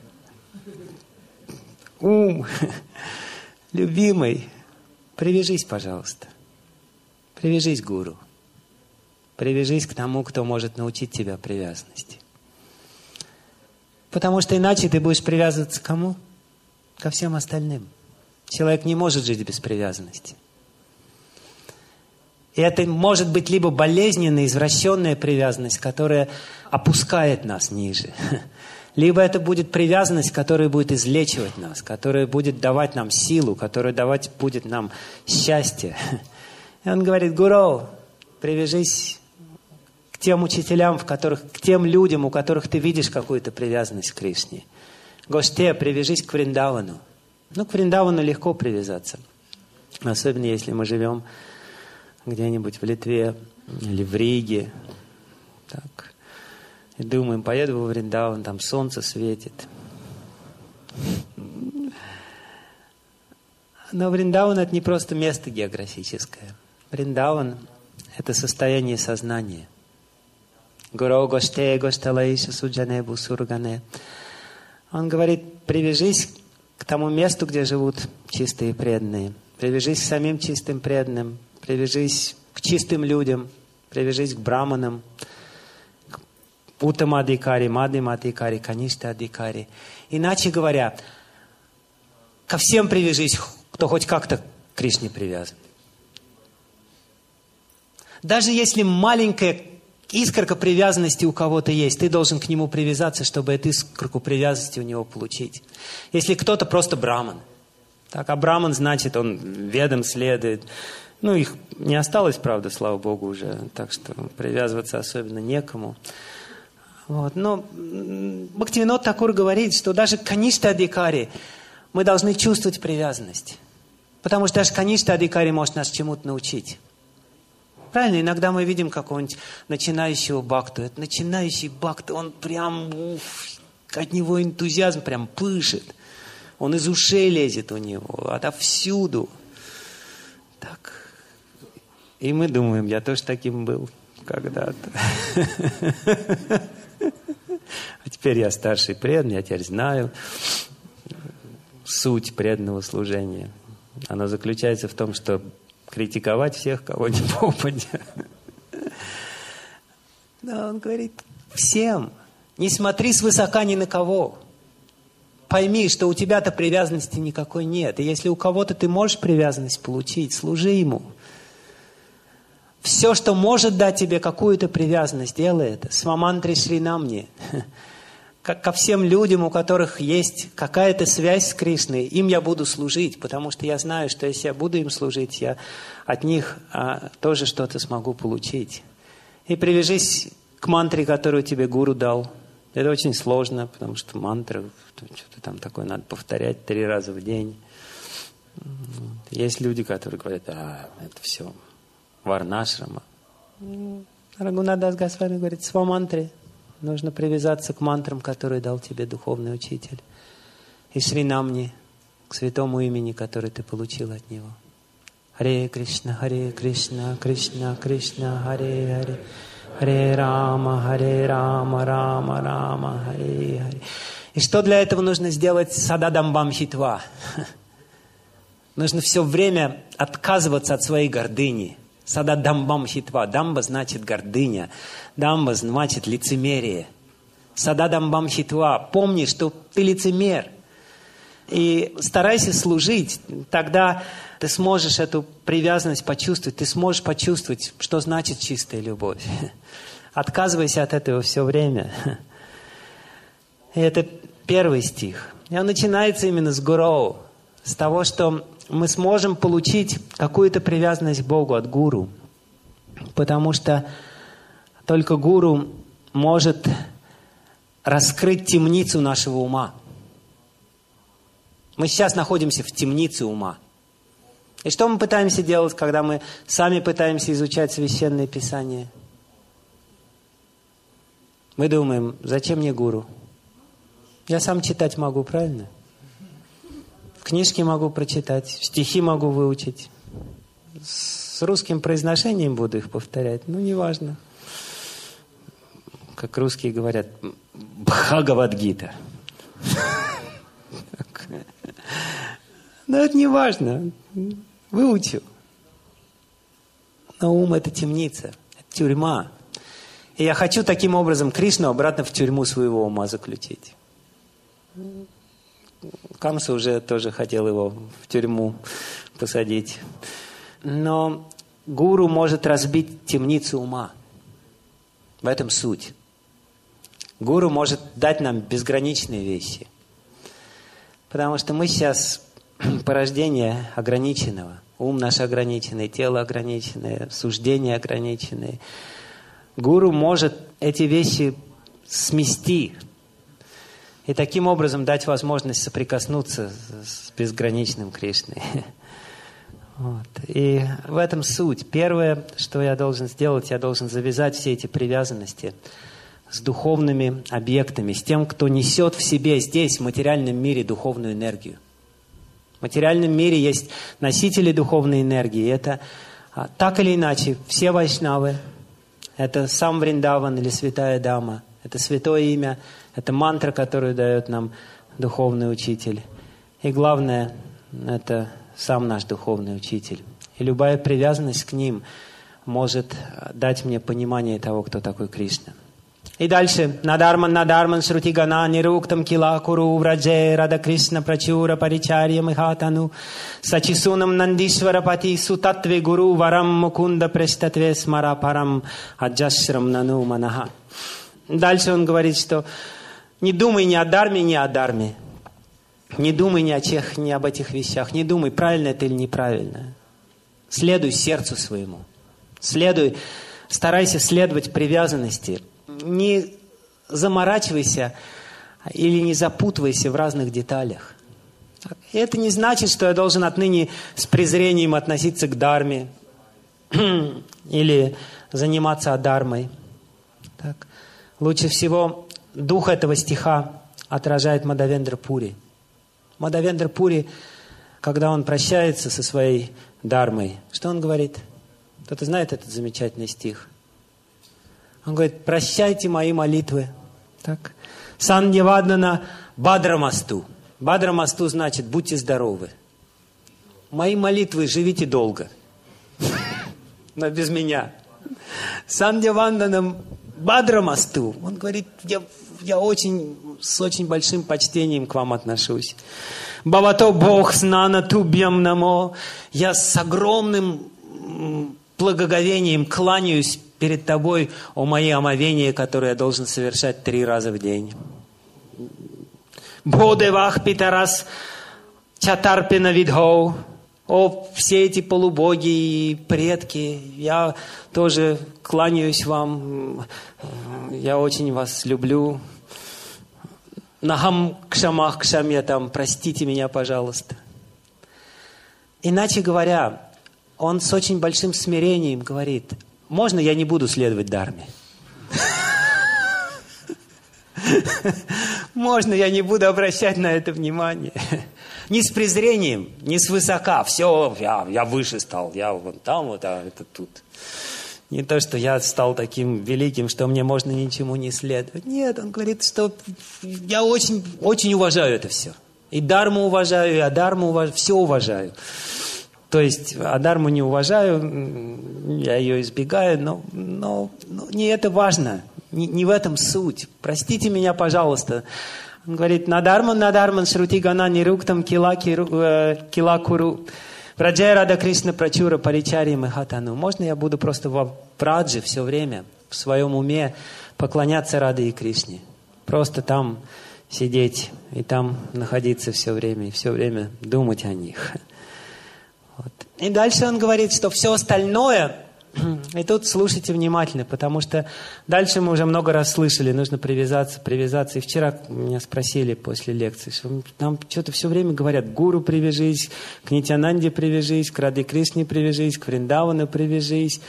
ум, любимый, привяжись, пожалуйста. Привяжись к гуру. Привяжись к тому, кто может научить тебя привязанности. Потому что иначе ты будешь привязываться к кому? Ко всем остальным. Человек не может жить без привязанности. И это может быть либо болезненная, извращенная привязанность, которая опускает нас ниже. Либо это будет привязанность, которая будет излечивать нас, которая будет давать нам силу, которая давать будет нам счастье. И он говорит: гуру, привяжись к тем учителям, к тем людям, у которых ты видишь какую-то привязанность к Кришне. Гоште, привяжись к Вриндавану. К Вриндавану легко привязаться. Особенно если мы живем где-нибудь в Литве или в Риге. Так. И думаем, поеду во Вриндаван, там солнце светит. Но Вриндаван — это не просто место географическое. Вриндаван — это состояние сознания. Гуро гоште гошталаиша суджане бусургане. Он говорит: привяжись к тому месту, где живут чистые преданные. Привяжись к самим чистым преданным. Привяжись к чистым людям. Привяжись к браманам. Утама-адикари, Мадхима-адикари, Каништа-адикари. Иначе говоря, ко всем привяжись, кто хоть как-то к Кришне привязан. Даже если маленькая искорка привязанности у кого-то есть, ты должен к нему привязаться, чтобы эту искорку привязанности у него получить. Если кто-то просто браман, так, а браман значит, он ведам следует. Их не осталось, правда, слава Богу, уже, так что привязываться особенно некому. Но Бхактивинод Такур говорит, что даже к Каништа-адикари мы должны чувствовать привязанность. Потому что даже Каништа-адикари может нас чему-то научить. Правильно? Иногда мы видим какого-нибудь начинающего бхакту. Это начинающий бхакта, он прям, от него энтузиазм прям пышет. Он из ушей лезет у него, отовсюду. Так. И мы думаем, я тоже таким был когда-то. А теперь я старший преданный, я теперь знаю суть преданного служения. Оно заключается в том, что критиковать всех, кого не попадя. Но он говорит: всем. Не смотри свысока ни на кого. Пойми, что у тебя-то привязанности никакой нет. И если у кого-то ты можешь привязанность получить, служи ему. Все, что может дать тебе какую-то привязанность, делай это. Свамантри Шринамни. Ко всем людям, у которых есть какая-то связь с Кришной, им я буду служить, потому что я знаю, что если я буду им служить, я от них тоже что-то смогу получить. И привяжись к мантре, которую тебе гуру дал. Это очень сложно, потому что мантры, что-то там такое надо повторять 3 раза в день. Есть люди, которые говорят, это все варнашрама. Рагунатдас Госвами говорит, свамантре. Нужно привязаться к мантрам, которые дал тебе духовный учитель. И Шринамни, к святому имени, которое ты получил от него. Харе Кришна, Кришна, Кришна, Харе Харе. Харе Рама, Рама, Рама, Харе Харе. И что для этого нужно сделать? Сададамбам хитва. Нужно все время отказываться от своей гордыни. Сададамбам хитва. Дамба значит гордыня. Дамба значит лицемерие. Сададамбам хитва. Помни, что ты лицемер. И старайся служить. Тогда ты сможешь эту привязанность почувствовать. Ты сможешь почувствовать, что значит чистая любовь. Отказывайся от этого все время. И это 1 стих. И он начинается именно с гуру. С того, что мы сможем получить какую-то привязанность к Богу от гуру. Потому что только гуру может раскрыть темницу нашего ума. Мы сейчас находимся в темнице ума. И что мы пытаемся делать, когда мы сами пытаемся изучать Священное Писание? Мы думаем, зачем мне гуру? Я сам читать могу, правильно? Книжки могу прочитать, стихи могу выучить. С русским произношением буду их повторять, неважно. Как русские говорят, Бхагавад-гита. Но это не важно. Выучу. Но ум — это темница, это тюрьма. И я хочу таким образом Кришну обратно в тюрьму своего ума заключить. Камса уже тоже хотел его в тюрьму посадить. Но гуру может разбить темницу ума. В этом суть. Гуру может дать нам безграничные вещи. Потому что мы сейчас порождение ограниченного. Ум наш ограниченный, тело ограниченное, суждения ограниченные. Гуру может эти вещи смести и таким образом дать возможность соприкоснуться с безграничным Кришной. Вот. И в этом суть. Первое, что я должен сделать, я должен завязать все эти привязанности с духовными объектами, с тем, кто несет в себе здесь, в материальном мире, духовную энергию. В материальном мире есть носители духовной энергии. Это так или иначе все вайшнавы. Это сам Вриндаван или Святая Дама. Это святое имя. Это мантра, которую дает нам духовный учитель. И главное, это сам наш духовный учитель. И любая привязанность к ним может дать мне понимание того, кто такой Кришна. И дальше. Надарман шрути гана нируктам кила куру врадже рада Кришна прачура паричарья михатану сачисунам нандишвара пати сутатве гуру варам мукунда прештатве смара парам аджашрам нану манаха. Дальше он говорит, что не думай ни о дарме, ни о дарме. Не думай ни об этих вещах. Не думай, правильно это или неправильно. Следуй сердцу своему. Старайся следовать привязанности. Не заморачивайся или не запутывайся в разных деталях. Это не значит, что я должен отныне с презрением относиться к дарме или заниматься адармой. Так. Лучше всего дух этого стиха отражает Мадхавендра Пури. Мадхавендра Пури, когда он прощается со своей дармой, что он говорит? Кто-то знает этот замечательный стих? Он говорит, прощайте мои молитвы. Так. Сандьяваднана Бадрамасту. Бадрамасту значит, будьте здоровы. Мои молитвы живите долго. Но без меня. Сандьяваднана Бадрамасту. Он говорит, я с очень большим почтением к вам отношусь. Бавато Бог снана тубьям намо. Я с огромным благоговением кланяюсь перед тобой, о мои омовения, которые я должен совершать 3 раза в день. Бодевах питарас чатарпина видхоу. О, все эти полубоги и предки, я тоже кланяюсь вам. Я очень вас люблю. Нахам кшамах кшамья, там, простите меня, пожалуйста. Иначе говоря, он с очень большим смирением говорит: можно я не буду следовать Дхарме? Можно я не буду обращать на это внимание? Не с презрением, не свысока. Все, я выше стал, я вон там, вот, а это тут. Не то, что я стал таким великим, что мне можно ничему не следовать. Нет, он говорит, что я очень, очень уважаю это все. И Дхарму уважаю, и Адхарму уважаю, все уважаю. То есть Адхарму не уважаю, я ее избегаю, но не это важно. Не в этом суть. Простите меня, пожалуйста. Он говорит: надарман шрути гана нируктам кила куру. Праджая Рада Кришна прачура паричари махатану. Можно я буду просто в праджи все время, в своем уме поклоняться Раде и Кришне? Просто там сидеть и там находиться все время, и все время думать о них. Вот. И дальше он говорит, что все остальное... И тут слушайте внимательно, потому что дальше мы уже много раз слышали, нужно привязаться. И вчера меня спросили после лекции, что нам что-то все время говорят: к гуру привяжись, к Нитьянанде привяжись, к Раде Кришне привяжись, к Вриндавану привяжись.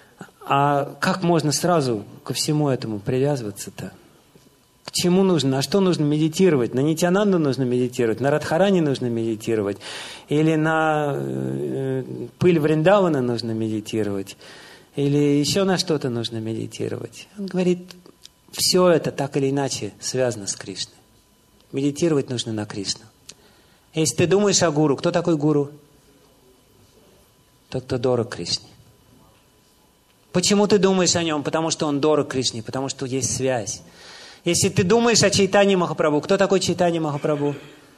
А как можно сразу ко всему этому привязываться-то? К чему нужно? На что нужно медитировать? На Нитьянанду нужно медитировать? На Радхарани нужно медитировать? Или на пыль Вриндавана нужно медитировать? Или еще на что-то нужно медитировать? Он говорит, все это так или иначе связано с Кришной. Медитировать нужно на Кришну. Если ты думаешь о гуру, кто такой гуру? Тот, кто дорог Кришне. Почему ты думаешь о нем? Потому что он дорог Кришне, потому что есть связь. Если ты думаешь о Чайтанье Махапрабху, кто такой Чайтанья Махапрабху?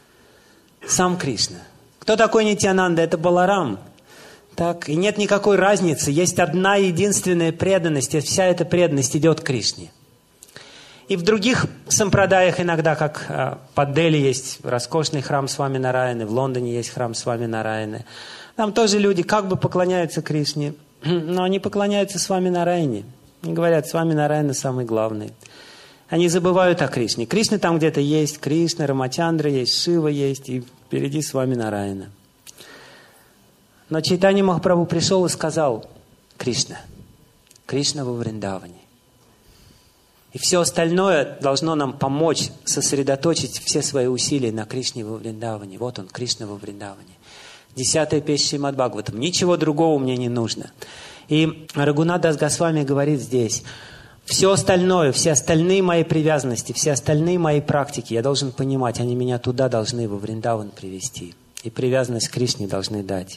Сам Кришна. Кто такой Нитьянанда? Это Баларам. Так, и нет никакой разницы. Есть одна единственная преданность, и вся эта преданность идет к Кришне. И в других сампрадаях иногда, как под Дели есть роскошный храм Свами Нараяны, в Лондоне есть храм Свами Нараяны. Там тоже люди как бы поклоняются Кришне, но они поклоняются Свами Нараяне. Они говорят, Свами Нараяна самый главный. Они забывают о Кришне. Кришна там где-то есть, Кришна, Рамачандра есть, Шива есть, и впереди Свами Нараяна. Но Чайтанья Махапрабху пришел и сказал: Кришна, Кришна во Вриндаване. И все остальное должно нам помочь сосредоточить все свои усилия на Кришне во Вриндаване. Вот он, Кришна во Вриндаване. 10-я песня Шримад Бхагаватам. Ничего другого мне не нужно. И Рагунат Дас Госвами говорит здесь: все остальное, все остальные мои привязанности, все остальные мои практики, я должен понимать, они меня туда должны, во Вриндаван привести. И привязанность к Кришне должны дать.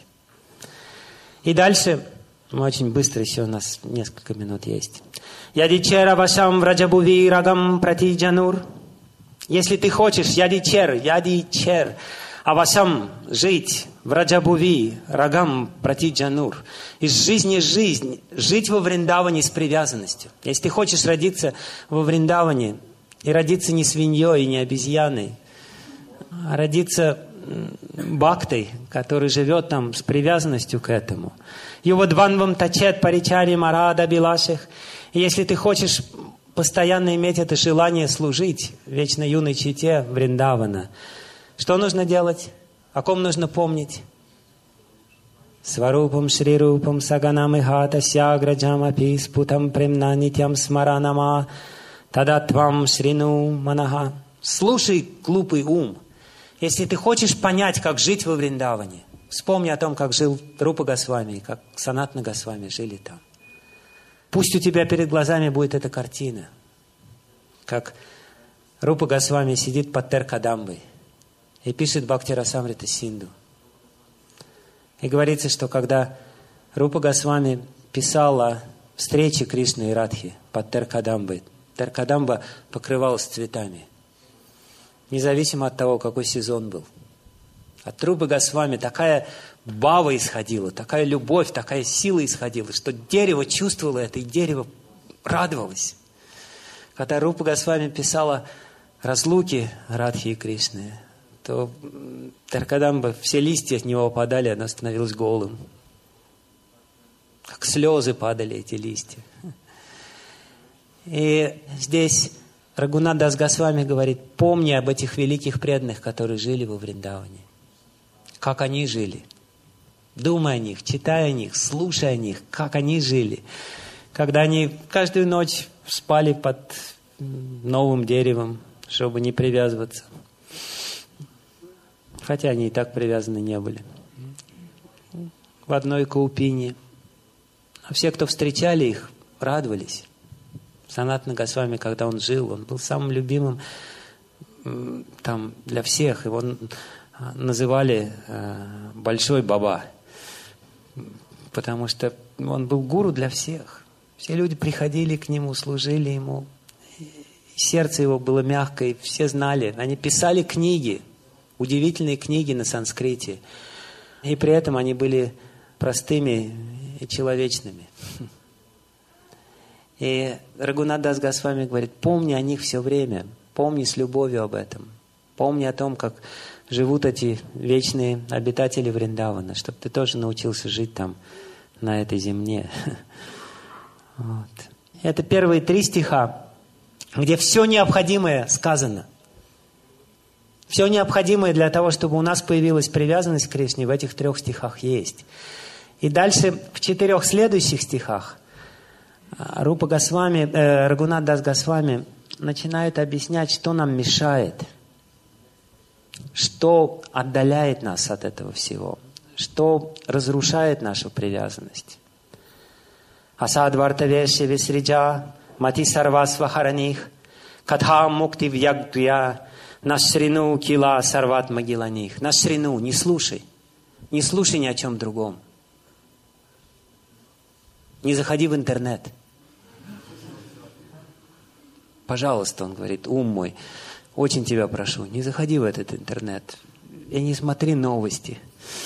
И дальше, мы очень быстро, еще у нас несколько минут есть. Ядичер авашам враджабуви рагам пратиджанур. Если ты хочешь, ядичер, авашам, жить, враджабуви рагам пратиджанур. Из жизни жизнь, жить во Вриндаване с привязанностью. Если ты хочешь родиться во Вриндаване, и родиться не свиньей, и не обезьяной, а родиться бхактой, который живет там с привязанностью к этому. Ювадванвам тачет паричари марада билаших. И если ты хочешь постоянно иметь это желание служить вечно юной чите Вриндавана, что нужно делать? О ком нужно помнить? Сварупам шрирупам саганам ихата сяграджам апи спутам премна нитям смаранама тадатвам шрину манаха. Слушай, глупый ум. Если ты хочешь понять, как жить во Вриндаване, вспомни о том, как жил Рупа Госвами и как Санатана Госвами жили там. Пусть у тебя перед глазами будет эта картина, как Рупа Госвами сидит под Теркадамбой и пишет Бхакти Расамрита Синду. И говорится, что когда Рупа Госвами писал о встрече Кришны и Радхи под Теркадамбой, Теркадамба покрывалась цветами. Независимо от того, какой сезон был. От Рупы Госвами такая бава исходила, такая любовь, такая сила исходила, что дерево чувствовало это, и дерево радовалось. Когда Рупа Госвами писала разлуки Радхи и Кришны, то Теркадамба, все листья от него опадали, оно становилось голым. Как слезы падали эти листья. И здесь Рагунат Дас Госвами говорит, помни об этих великих преданных, которые жили во Вриндаване. Как они жили. Думай о них, читай о них, слушай о них, как они жили. Когда они каждую ночь спали под новым деревом, чтобы не привязываться. Хотя они и так привязаны не были. В одной каупине. А все, кто встречали их, радовались. Санатана Госвами, когда он жил, он был самым любимым там, для всех. Его называли Большой Баба. Потому что он был гуру для всех. Все люди приходили к нему, служили ему. Сердце его было мягкое, все знали. Они писали книги, удивительные книги на санскрите. И при этом они были простыми и человечными. И Рагунат Дас Госвами говорит, помни о них все время, помни с любовью об этом. Помни о том, как живут эти вечные обитатели Вриндавана, чтобы ты тоже научился жить там, на этой земле. Вот. Это первые 3 стиха, где все необходимое сказано. Все необходимое для того, чтобы у нас появилась привязанность к Кришне, в этих 3 стихах есть. И дальше в 4 следующих стихах Рупа Госвами, Рагунат Дас Госвами начинает объяснять, что нам мешает, что отдаляет нас от этого всего, что разрушает нашу привязанность. Асадвартавеши висриджа мати сарвасвахараних катха мукти вьягдуя нашрину кила сарват магиланих. Нашрину, не слушай ни о чем другом. Не заходи в интернет. Пожалуйста, он говорит, ум мой, очень тебя прошу, не заходи в этот интернет и не смотри новости.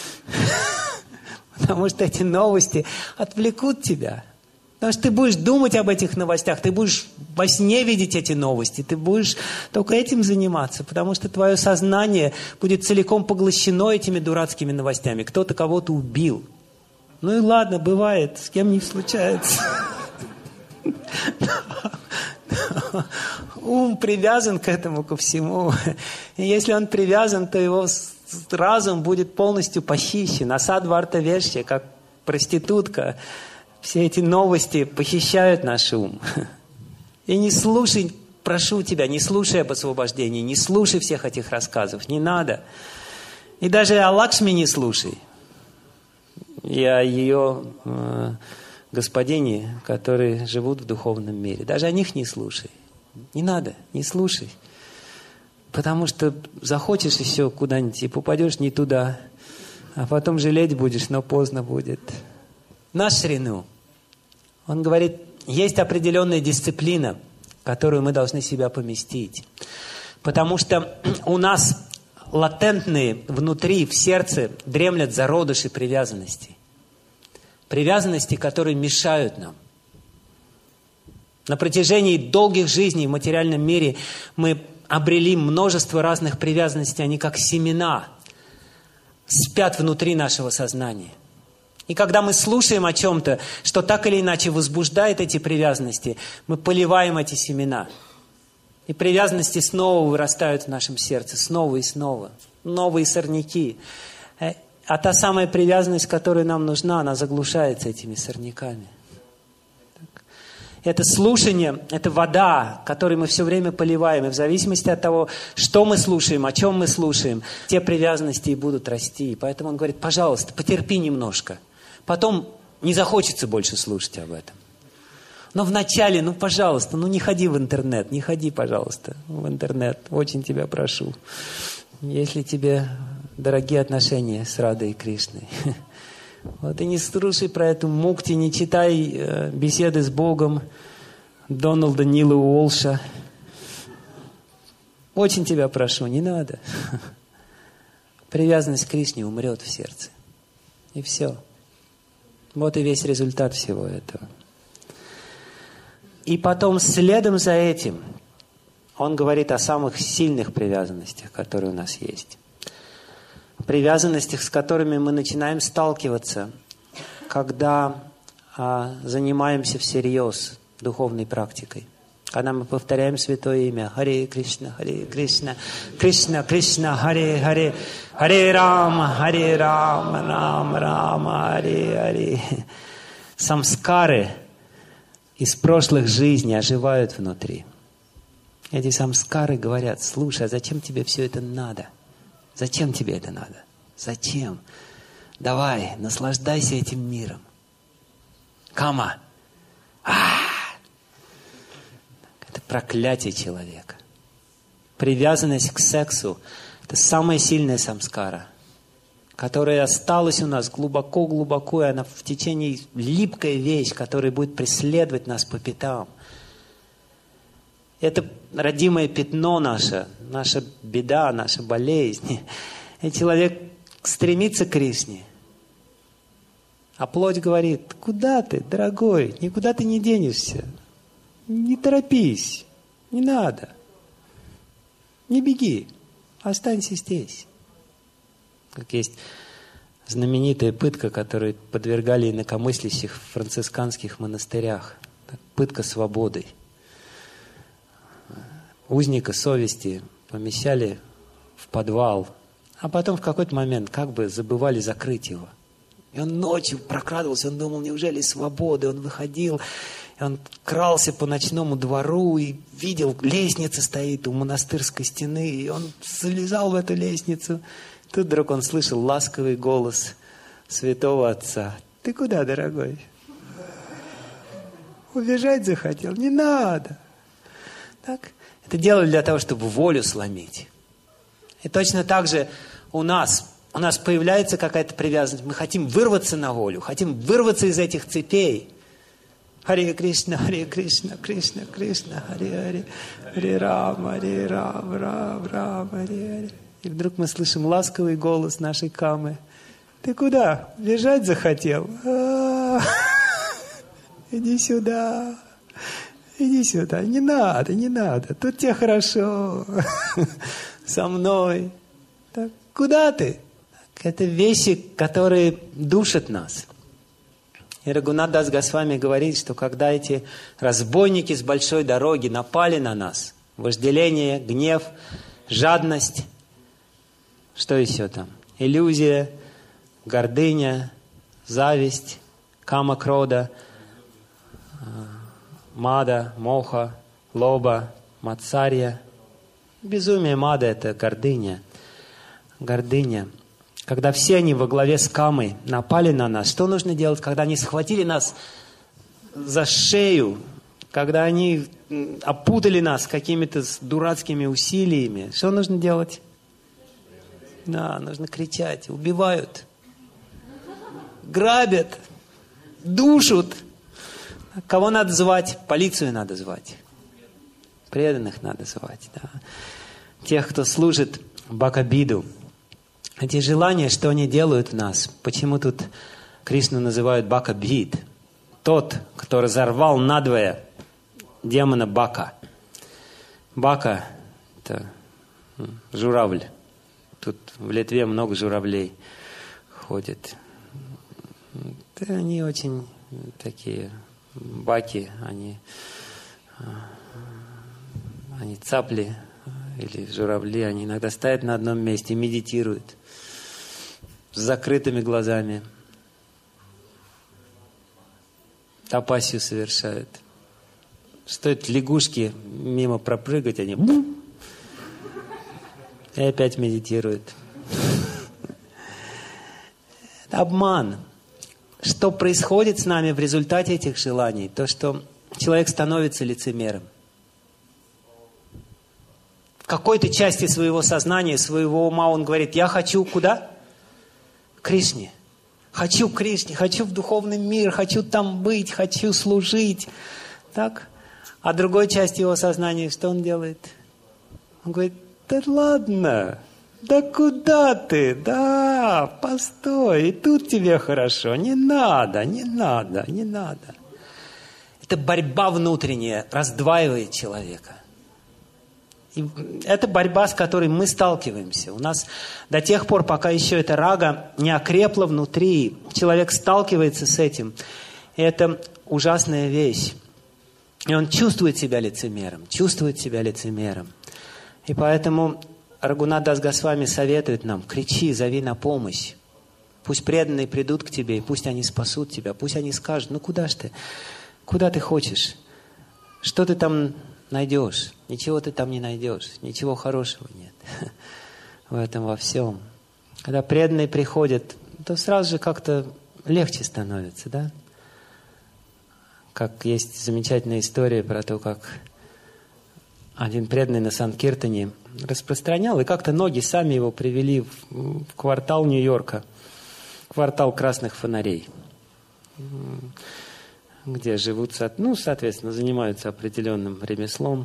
Потому что эти новости отвлекут тебя. Потому что ты будешь думать об этих новостях, ты будешь во сне видеть эти новости, ты будешь только этим заниматься, потому что твое сознание будет целиком поглощено этими дурацкими новостями. Кто-то кого-то убил. Ну и ладно, бывает, с кем не случается. Ум привязан к этому, ко всему. И если он привязан, то его разум будет полностью похищен. Асадвартавешья, как проститутка. Все эти новости похищают наш ум. И не слушай, прошу тебя, не слушай об освобождении, не слушай всех этих рассказов, не надо. И даже о Лакшми не слушай. И о ее господине, которые живут в духовном мире. Даже о них не слушай. Не надо, не слушай. Потому что захочешь еще куда-нибудь и попадешь не туда. А потом жалеть будешь, но поздно будет. Нашрину. Он говорит, есть определенная дисциплина, в которую мы должны себя поместить. Потому что у нас латентные внутри, в сердце, дремлят зародыши привязанностей. Привязанности, которые мешают нам. На протяжении долгих жизней в материальном мире мы обрели множество разных привязанностей. Они как семена спят внутри нашего сознания. И когда мы слушаем о чем-то, что так или иначе возбуждает эти привязанности, мы поливаем эти семена. И привязанности снова вырастают в нашем сердце, снова и снова. Новые сорняки. А та самая привязанность, которая нам нужна, она заглушается этими сорняками. Это слушание, это вода, которой мы все время поливаем. И в зависимости от того, что мы слушаем, о чем мы слушаем, те привязанности и будут расти. И поэтому он говорит, пожалуйста, потерпи немножко. Потом не захочется больше слушать об этом. Но вначале, пожалуйста, не ходи в интернет. Не ходи, пожалуйста, в интернет. Очень тебя прошу. Если тебе дорогие отношения с Радой и Кришной. Вот и не слушай про эту мукти, не читай беседы с Богом Дональда Нила Уолша. Очень тебя прошу, не надо. Привязанность к Кришне умрет в сердце. И все. Вот и весь результат всего этого. И потом, следом за этим, он говорит о самых сильных привязанностях, которые у нас есть. Привязанностях, с которыми мы начинаем сталкиваться, когда занимаемся всерьез духовной практикой. Когда мы повторяем святое имя Харе Кришна, Кришна Кришна, Харе Харе, Харе Рама, Рама Рама, Харе Харе. Самскары из прошлых жизней оживают внутри. Эти самскары говорят: слушай, а зачем тебе все это надо? Зачем тебе это надо? Зачем? Давай, наслаждайся этим миром. Кама. Это проклятие человека. Привязанность к сексу – это самая сильная самскара, которая осталась у нас глубоко-глубоко, и она в течение липкая вещь, которая будет преследовать нас по пятам. Это родимое пятно наше, наша беда, наша болезнь. И человек стремится к Кришне. А плоть говорит: куда ты, дорогой, никуда ты не денешься. Не торопись, не надо. Не беги, останься здесь. Как есть знаменитая пытка, которую подвергали инакомыслящих в францисканских монастырях. Пытка свободой. Узника совести помещали в подвал, а потом в какой-то момент как бы забывали закрыть его. И он ночью прокрадывался, он думал, неужели свобода? Он выходил, и он крался по ночному двору и видел, лестница стоит у монастырской стены, и он залезал в эту лестницу. Тут вдруг он слышал ласковый голос святого отца: ты куда, дорогой? Убежать захотел? Не надо. Так? Это делали для того, чтобы волю сломить. И точно так же у нас появляется какая-то привязанность. Мы хотим вырваться на волю, хотим вырваться из этих цепей. Харе Кришна, Кришна Кришна, Харе Рама, Рам, Харе. И вдруг мы слышим ласковый голос нашей Камы: ты куда? Бежать захотел? Иди сюда. Иди сюда. Не надо. Тут тебе хорошо. Со мной. Так, куда ты? Это вещи, которые душат нас. И Рагунат Дас Госвами говорит, что когда эти разбойники с большой дороги напали на нас, вожделение, гнев, жадность, что еще там? Иллюзия, гордыня, зависть, кама крода, мада, моха, лоба, мацарья. Безумие мада – это гордыня. Гордыня. Когда все они во главе с Камой напали на нас, что нужно делать, когда они схватили нас за шею, когда они опутали нас какими-то дурацкими усилиями? Что нужно делать? Да, нужно кричать. Убивают, грабят, душат. Кого надо звать? Полицию надо звать. Преданных надо звать. Да. Тех, кто служит Бхакабиду. Эти желания, что они делают в нас? Почему тут Кришну называют Бхакабид? Тот, кто разорвал надвое демона Бака. Бака – это журавль. Тут в Литве много журавлей ходит. Они очень такие баки, они цапли или журавли, они иногда стоят на одном месте и медитируют с закрытыми глазами. Тапасию совершают. Стоит лягушки мимо пропрыгать, они и опять медитируют. Это обман. Что происходит с нами в результате этих желаний? То, что человек становится лицемером. В какой-то части своего сознания, своего ума он говорит: я хочу куда? К Кришне. Хочу к Кришне, хочу в духовный мир, хочу там быть, хочу служить. Так? А другой части его сознания, что он делает? Он говорит: да ладно, да куда ты? Да, постой, и тут тебе хорошо. Не надо. Это борьба внутренняя раздваивает человека. И это борьба, с которой мы сталкиваемся. У нас до тех пор, пока еще эта рага не окрепла внутри, человек сталкивается с этим. И это ужасная вещь. И он чувствует себя лицемером, И поэтому Рагунат Дас Госвами советует нам: кричи, зови на помощь. Пусть преданные придут к тебе, и пусть они спасут тебя, пусть они скажут: ну куда ж ты? Куда ты хочешь? Что ты там найдешь? Ничего ты там не найдешь, ничего хорошего нет в этом во всем. Когда преданные приходят, то сразу же как-то легче становится, да? Как есть замечательная история про то, как один преданный на Санкиртане распространял, и как-то ноги сами его привели в квартал Нью-Йорка, квартал красных фонарей, где живут, соответственно, занимаются определенным ремеслом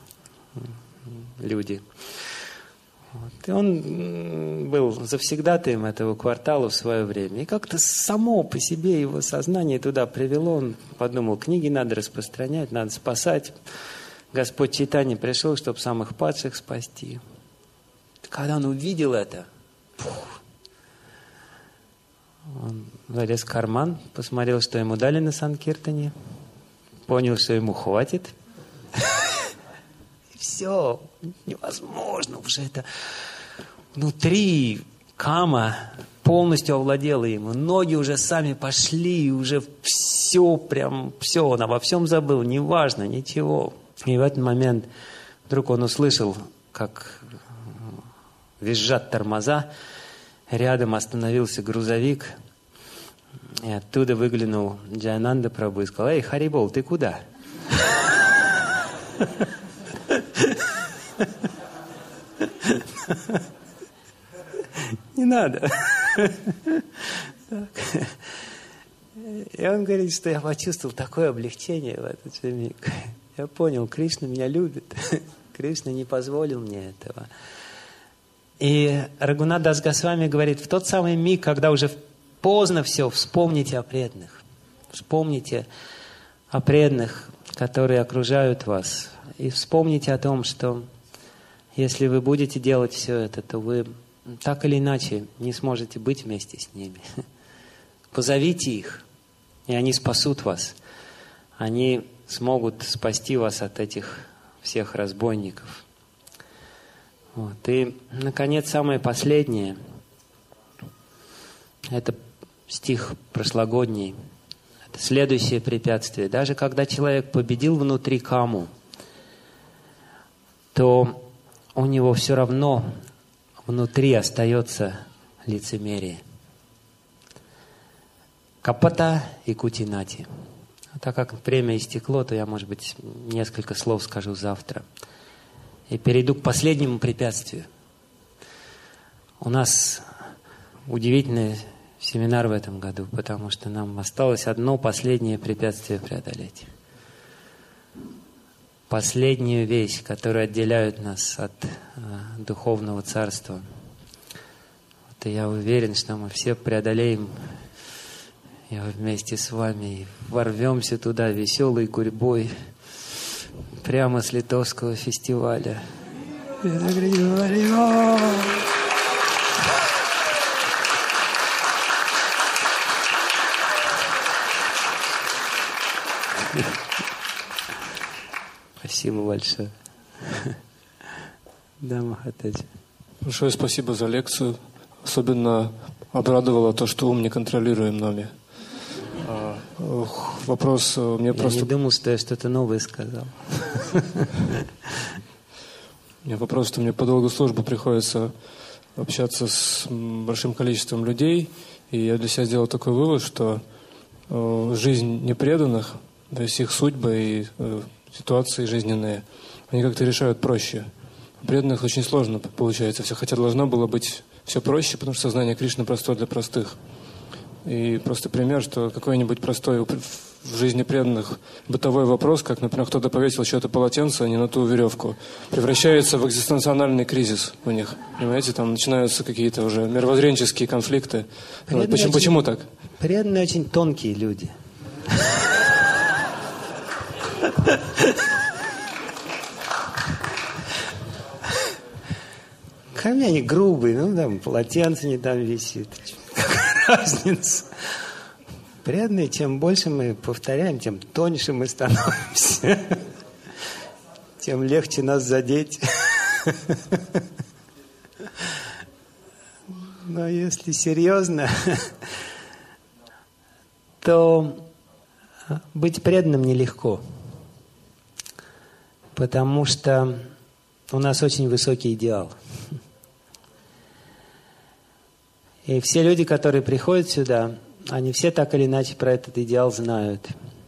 люди. И он был завсегдатаем этого квартала в свое время. И как-то само по себе его сознание туда привело. Он подумал: книги надо распространять, надо спасать. Господь Чайтанья пришел, чтобы самых падших спасти. Когда он увидел это, он залез в карман, посмотрел, что ему дали на Санкиртане, понял, что ему хватит. Все, невозможно уже это. Внутри кама полностью овладела ему. Ноги уже сами пошли, уже все, он обо всем забыл, неважно, ничего. И в этот момент вдруг он услышал, как визжат тормоза. Рядом остановился грузовик, и оттуда выглянул Джаянанда Прабху и сказал: «Эй, Харибол, ты куда?» Не надо. И он говорит, что я почувствовал такое облегчение в этот же миг. Я понял, Кришна меня любит. Кришна не позволил мне этого. И Рагунат Дас Госвами говорит: в тот самый миг, когда уже поздно все, вспомните о преданных. Вспомните о преданных, которые окружают вас. И вспомните о том, что если вы будете делать все это, то вы так или иначе не сможете быть вместе с ними. Позовите их, и они спасут вас. Они смогут спасти вас от этих всех разбойников. Вот. И, наконец, самое последнее. Это стих прошлогодний. Это следующее препятствие. Даже когда человек победил внутри каму, то у него все равно внутри остается лицемерие. Капата и кутинати. Так как время истекло, то я, может быть, несколько слов скажу завтра. И перейду к последнему препятствию. У нас удивительный семинар в этом году, потому что нам осталось одно последнее препятствие преодолеть. Последнюю вещь, которая отделяет нас от духовного царства. Вот, и я уверен, что мы все преодолеем его вместе с вами и ворвемся туда веселой гурьбой прямо с литовского фестиваля. Спасибо большое. Да, Махатаджи. Большое спасибо за лекцию. Особенно обрадовало то, что ум не контролируем нами. Вопрос мне просто... Я не думал, что я что-то новое сказал. У меня вопрос, что мне по долгу службы приходится общаться с большим количеством людей, и я для себя сделал такой вывод, что жизнь непреданных, то есть их судьбы и ситуации жизненные, они как-то решают проще. У преданных очень сложно получается все, хотя должно было быть все проще, потому что сознание Кришны простое для простых. И просто пример, что какой-нибудь простой в жизни преданных бытовой вопрос, как, например, кто-то повесил чье-то полотенце, а не на ту веревку, превращается в экзистенциональный кризис у них. Понимаете, там начинаются какие-то уже мировоззренческие конфликты. Вот. Почему так? Преданные очень тонкие люди. Камни они грубые, там полотенце не там висит. Какая разница? преданные, чем больше мы повторяем, тем тоньше мы становимся. Тем легче нас задеть. Но если серьезно, то быть преданным нелегко. Потому что у нас очень высокий идеал. И все люди, которые приходят сюда, они все так или иначе про этот идеал знают.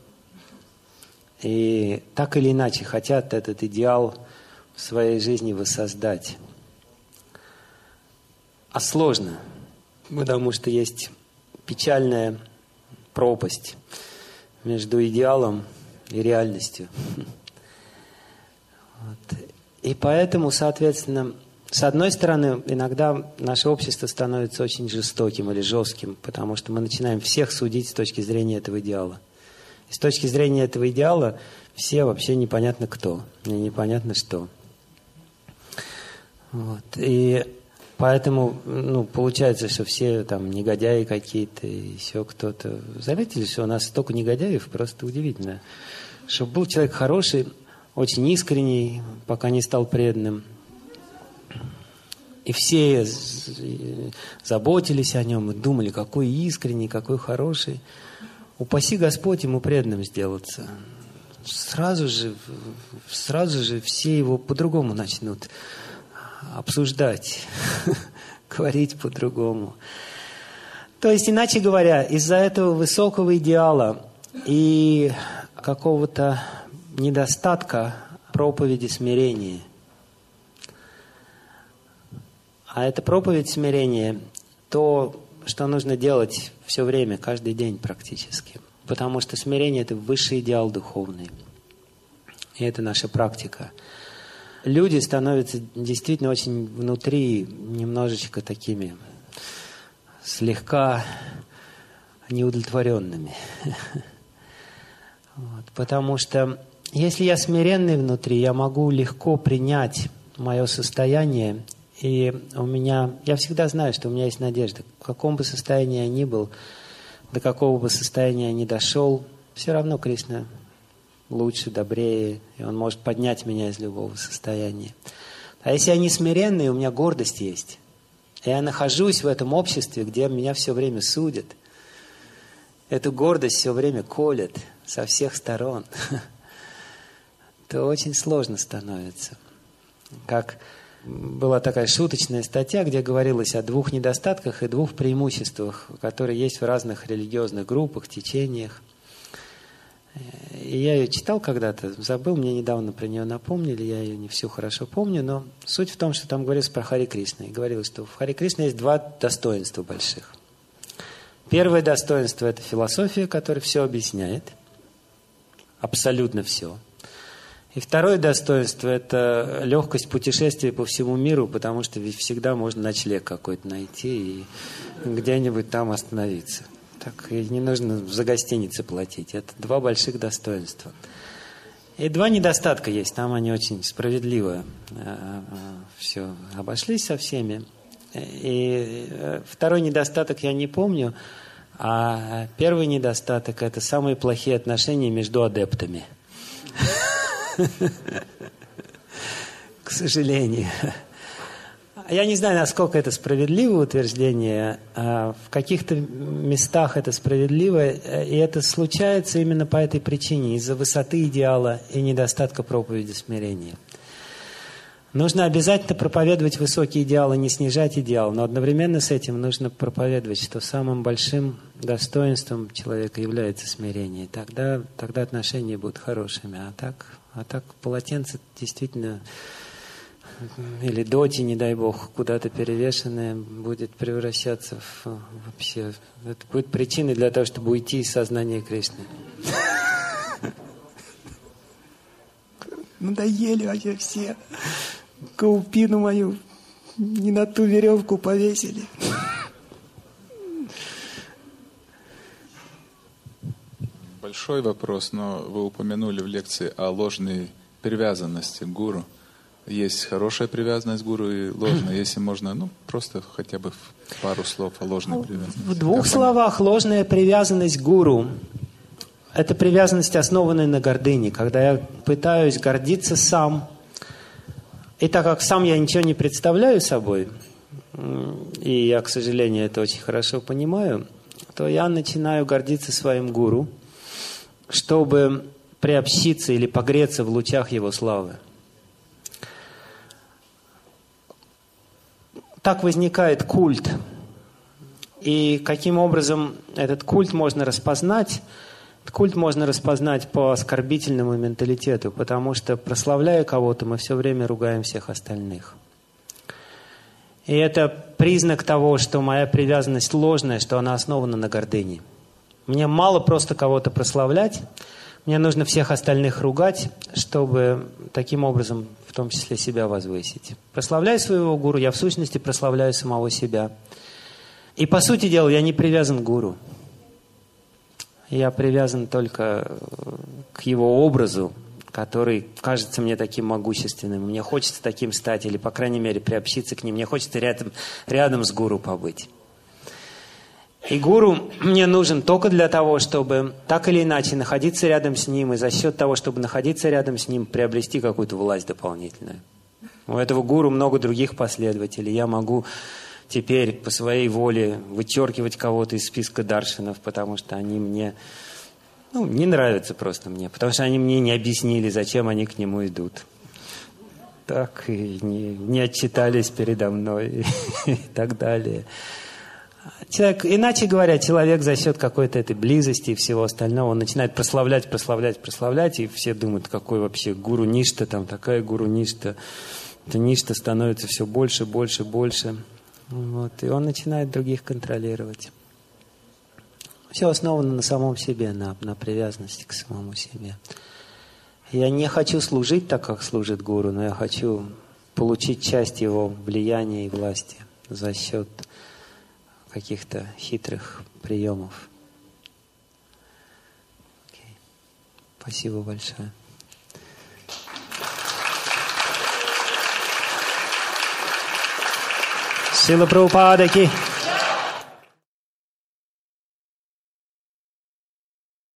И так или иначе хотят этот идеал в своей жизни воссоздать. А сложно, потому что есть печальная пропасть между идеалом и реальностью. Вот. И поэтому, соответственно, с одной стороны, иногда наше общество становится очень жестоким или жестким, потому что мы начинаем всех судить с точки зрения этого идеала. И с точки зрения этого идеала все вообще непонятно кто, и непонятно что. Вот. И поэтому, получается, что все там негодяи какие-то, и еще кто-то. Заметили, что у нас столько негодяев, просто удивительно. Чтобы был человек хороший, очень искренний, пока не стал преданным. И все заботились о нем и думали, какой искренний, какой хороший. Упаси Господь ему преданным сделаться. Сразу же все его по-другому начнут обсуждать, говорить по-другому. То есть, иначе говоря, из-за этого высокого идеала и какого-то недостатка проповеди смирения. А эта проповедь смирения – то, что нужно делать все время, каждый день практически. Потому что смирение – это высший идеал духовный. И это наша практика. Люди становятся действительно очень внутри немножечко такими слегка неудовлетворенными. Вот. Потому что если я смиренный внутри, я могу легко принять мое состояние. И я всегда знаю, что у меня есть надежда. В каком бы состоянии я ни был, до какого бы состояния я ни дошел, все равно Кришна лучше, добрее, и Он может поднять меня из любого состояния. А если я не смиренный, у меня гордость есть, и я нахожусь в этом обществе, где меня все время судят, эту гордость все время колят со всех сторон, то очень сложно становится. Как была такая шуточная статья, где говорилось о 2 недостатках и 2 преимуществах, которые есть в разных религиозных группах, течениях. И я ее читал когда-то, забыл, мне недавно про нее напомнили, я ее не всю хорошо помню, но суть в том, что там говорилось про Харе Кришну. И говорилось, что в Харе Кришне есть 2 достоинства больших. Первое достоинство – это философия, которая все объясняет, абсолютно все. И второе достоинство – это легкость путешествия по всему миру, потому что ведь всегда можно ночлег какой-то найти и где-нибудь там остановиться. Так и не нужно за гостиницы платить. Это 2 больших достоинства. И 2 недостатка есть. Там они очень справедливо все обошлись со всеми. И второй недостаток я не помню, а первый недостаток – это самые плохие отношения между адептами. К сожалению. Я не знаю, насколько это справедливое утверждение. В каких-то местах это справедливо, и это случается именно по этой причине, из-за высоты идеала и недостатка проповеди смирения. Нужно обязательно проповедовать высокие идеалы, не снижать идеал, но одновременно с этим нужно проповедовать, что самым большим достоинством человека является смирение. Тогда отношения будут хорошими. А так полотенце действительно, или доти, не дай бог, куда-то перевешенное, будет превращаться в вообще... Это будет причиной для того, чтобы уйти из сознания Кришны. Надоели вообще все. Каупину мою не на ту веревку повесили. Большой вопрос, но вы упомянули в лекции о ложной привязанности к гуру. есть хорошая привязанность к гуру и ложная. Если можно, ну, просто хотя бы пару слов о ложной привязанности. В двух словах, ложная привязанность к гуру – это привязанность, основанная на гордыне. Когда я пытаюсь гордиться сам, и так как сам я ничего не представляю собой, и я, к сожалению, это очень хорошо понимаю, то я начинаю гордиться своим гуру, чтобы приобщиться или погреться в лучах его славы. Так возникает культ. И каким образом этот культ можно распознать? Культ можно распознать по оскорбительному менталитету, потому что, прославляя кого-то, мы все время ругаем всех остальных. И это признак того, что моя привязанность ложная, что она основана на гордыне. Мне мало просто кого-то прославлять, мне нужно всех остальных ругать, чтобы таким образом, в том числе, себя возвысить. Прославляя своего гуру, я в сущности прославляю самого себя. И, по сути дела, я не привязан к гуру. Я привязан только к его образу, который кажется мне таким могущественным. Мне хочется таким стать, или, по крайней мере, приобщиться к ним. Мне хочется рядом с гуру побыть. И гуру мне нужен только для того, чтобы так или иначе находиться рядом с ним, и за счет того, чтобы находиться рядом с ним, приобрести какую-то власть дополнительную. У этого гуру много других последователей. Я могу теперь по своей воле вычеркивать кого-то из списка даршинов, потому что они мне не нравятся просто мне, потому что они мне не объяснили, зачем они к нему идут. Так и не отчитались передо мной и так далее. Человек, иначе говоря, человек за счет какой-то этой близости и всего остального, он начинает прославлять, и все думают, какой вообще гуру ништа, там такая гуру ништа. Это ништа становится все больше. Вот, и он начинает других контролировать. Все основано на самом себе, на привязанности к самому себе. Я не хочу служить так, как служит гуру, но я хочу получить часть его влияния и власти за счет каких-то хитрых приемов. Окей. Спасибо большое. Шрила Прабхупада ки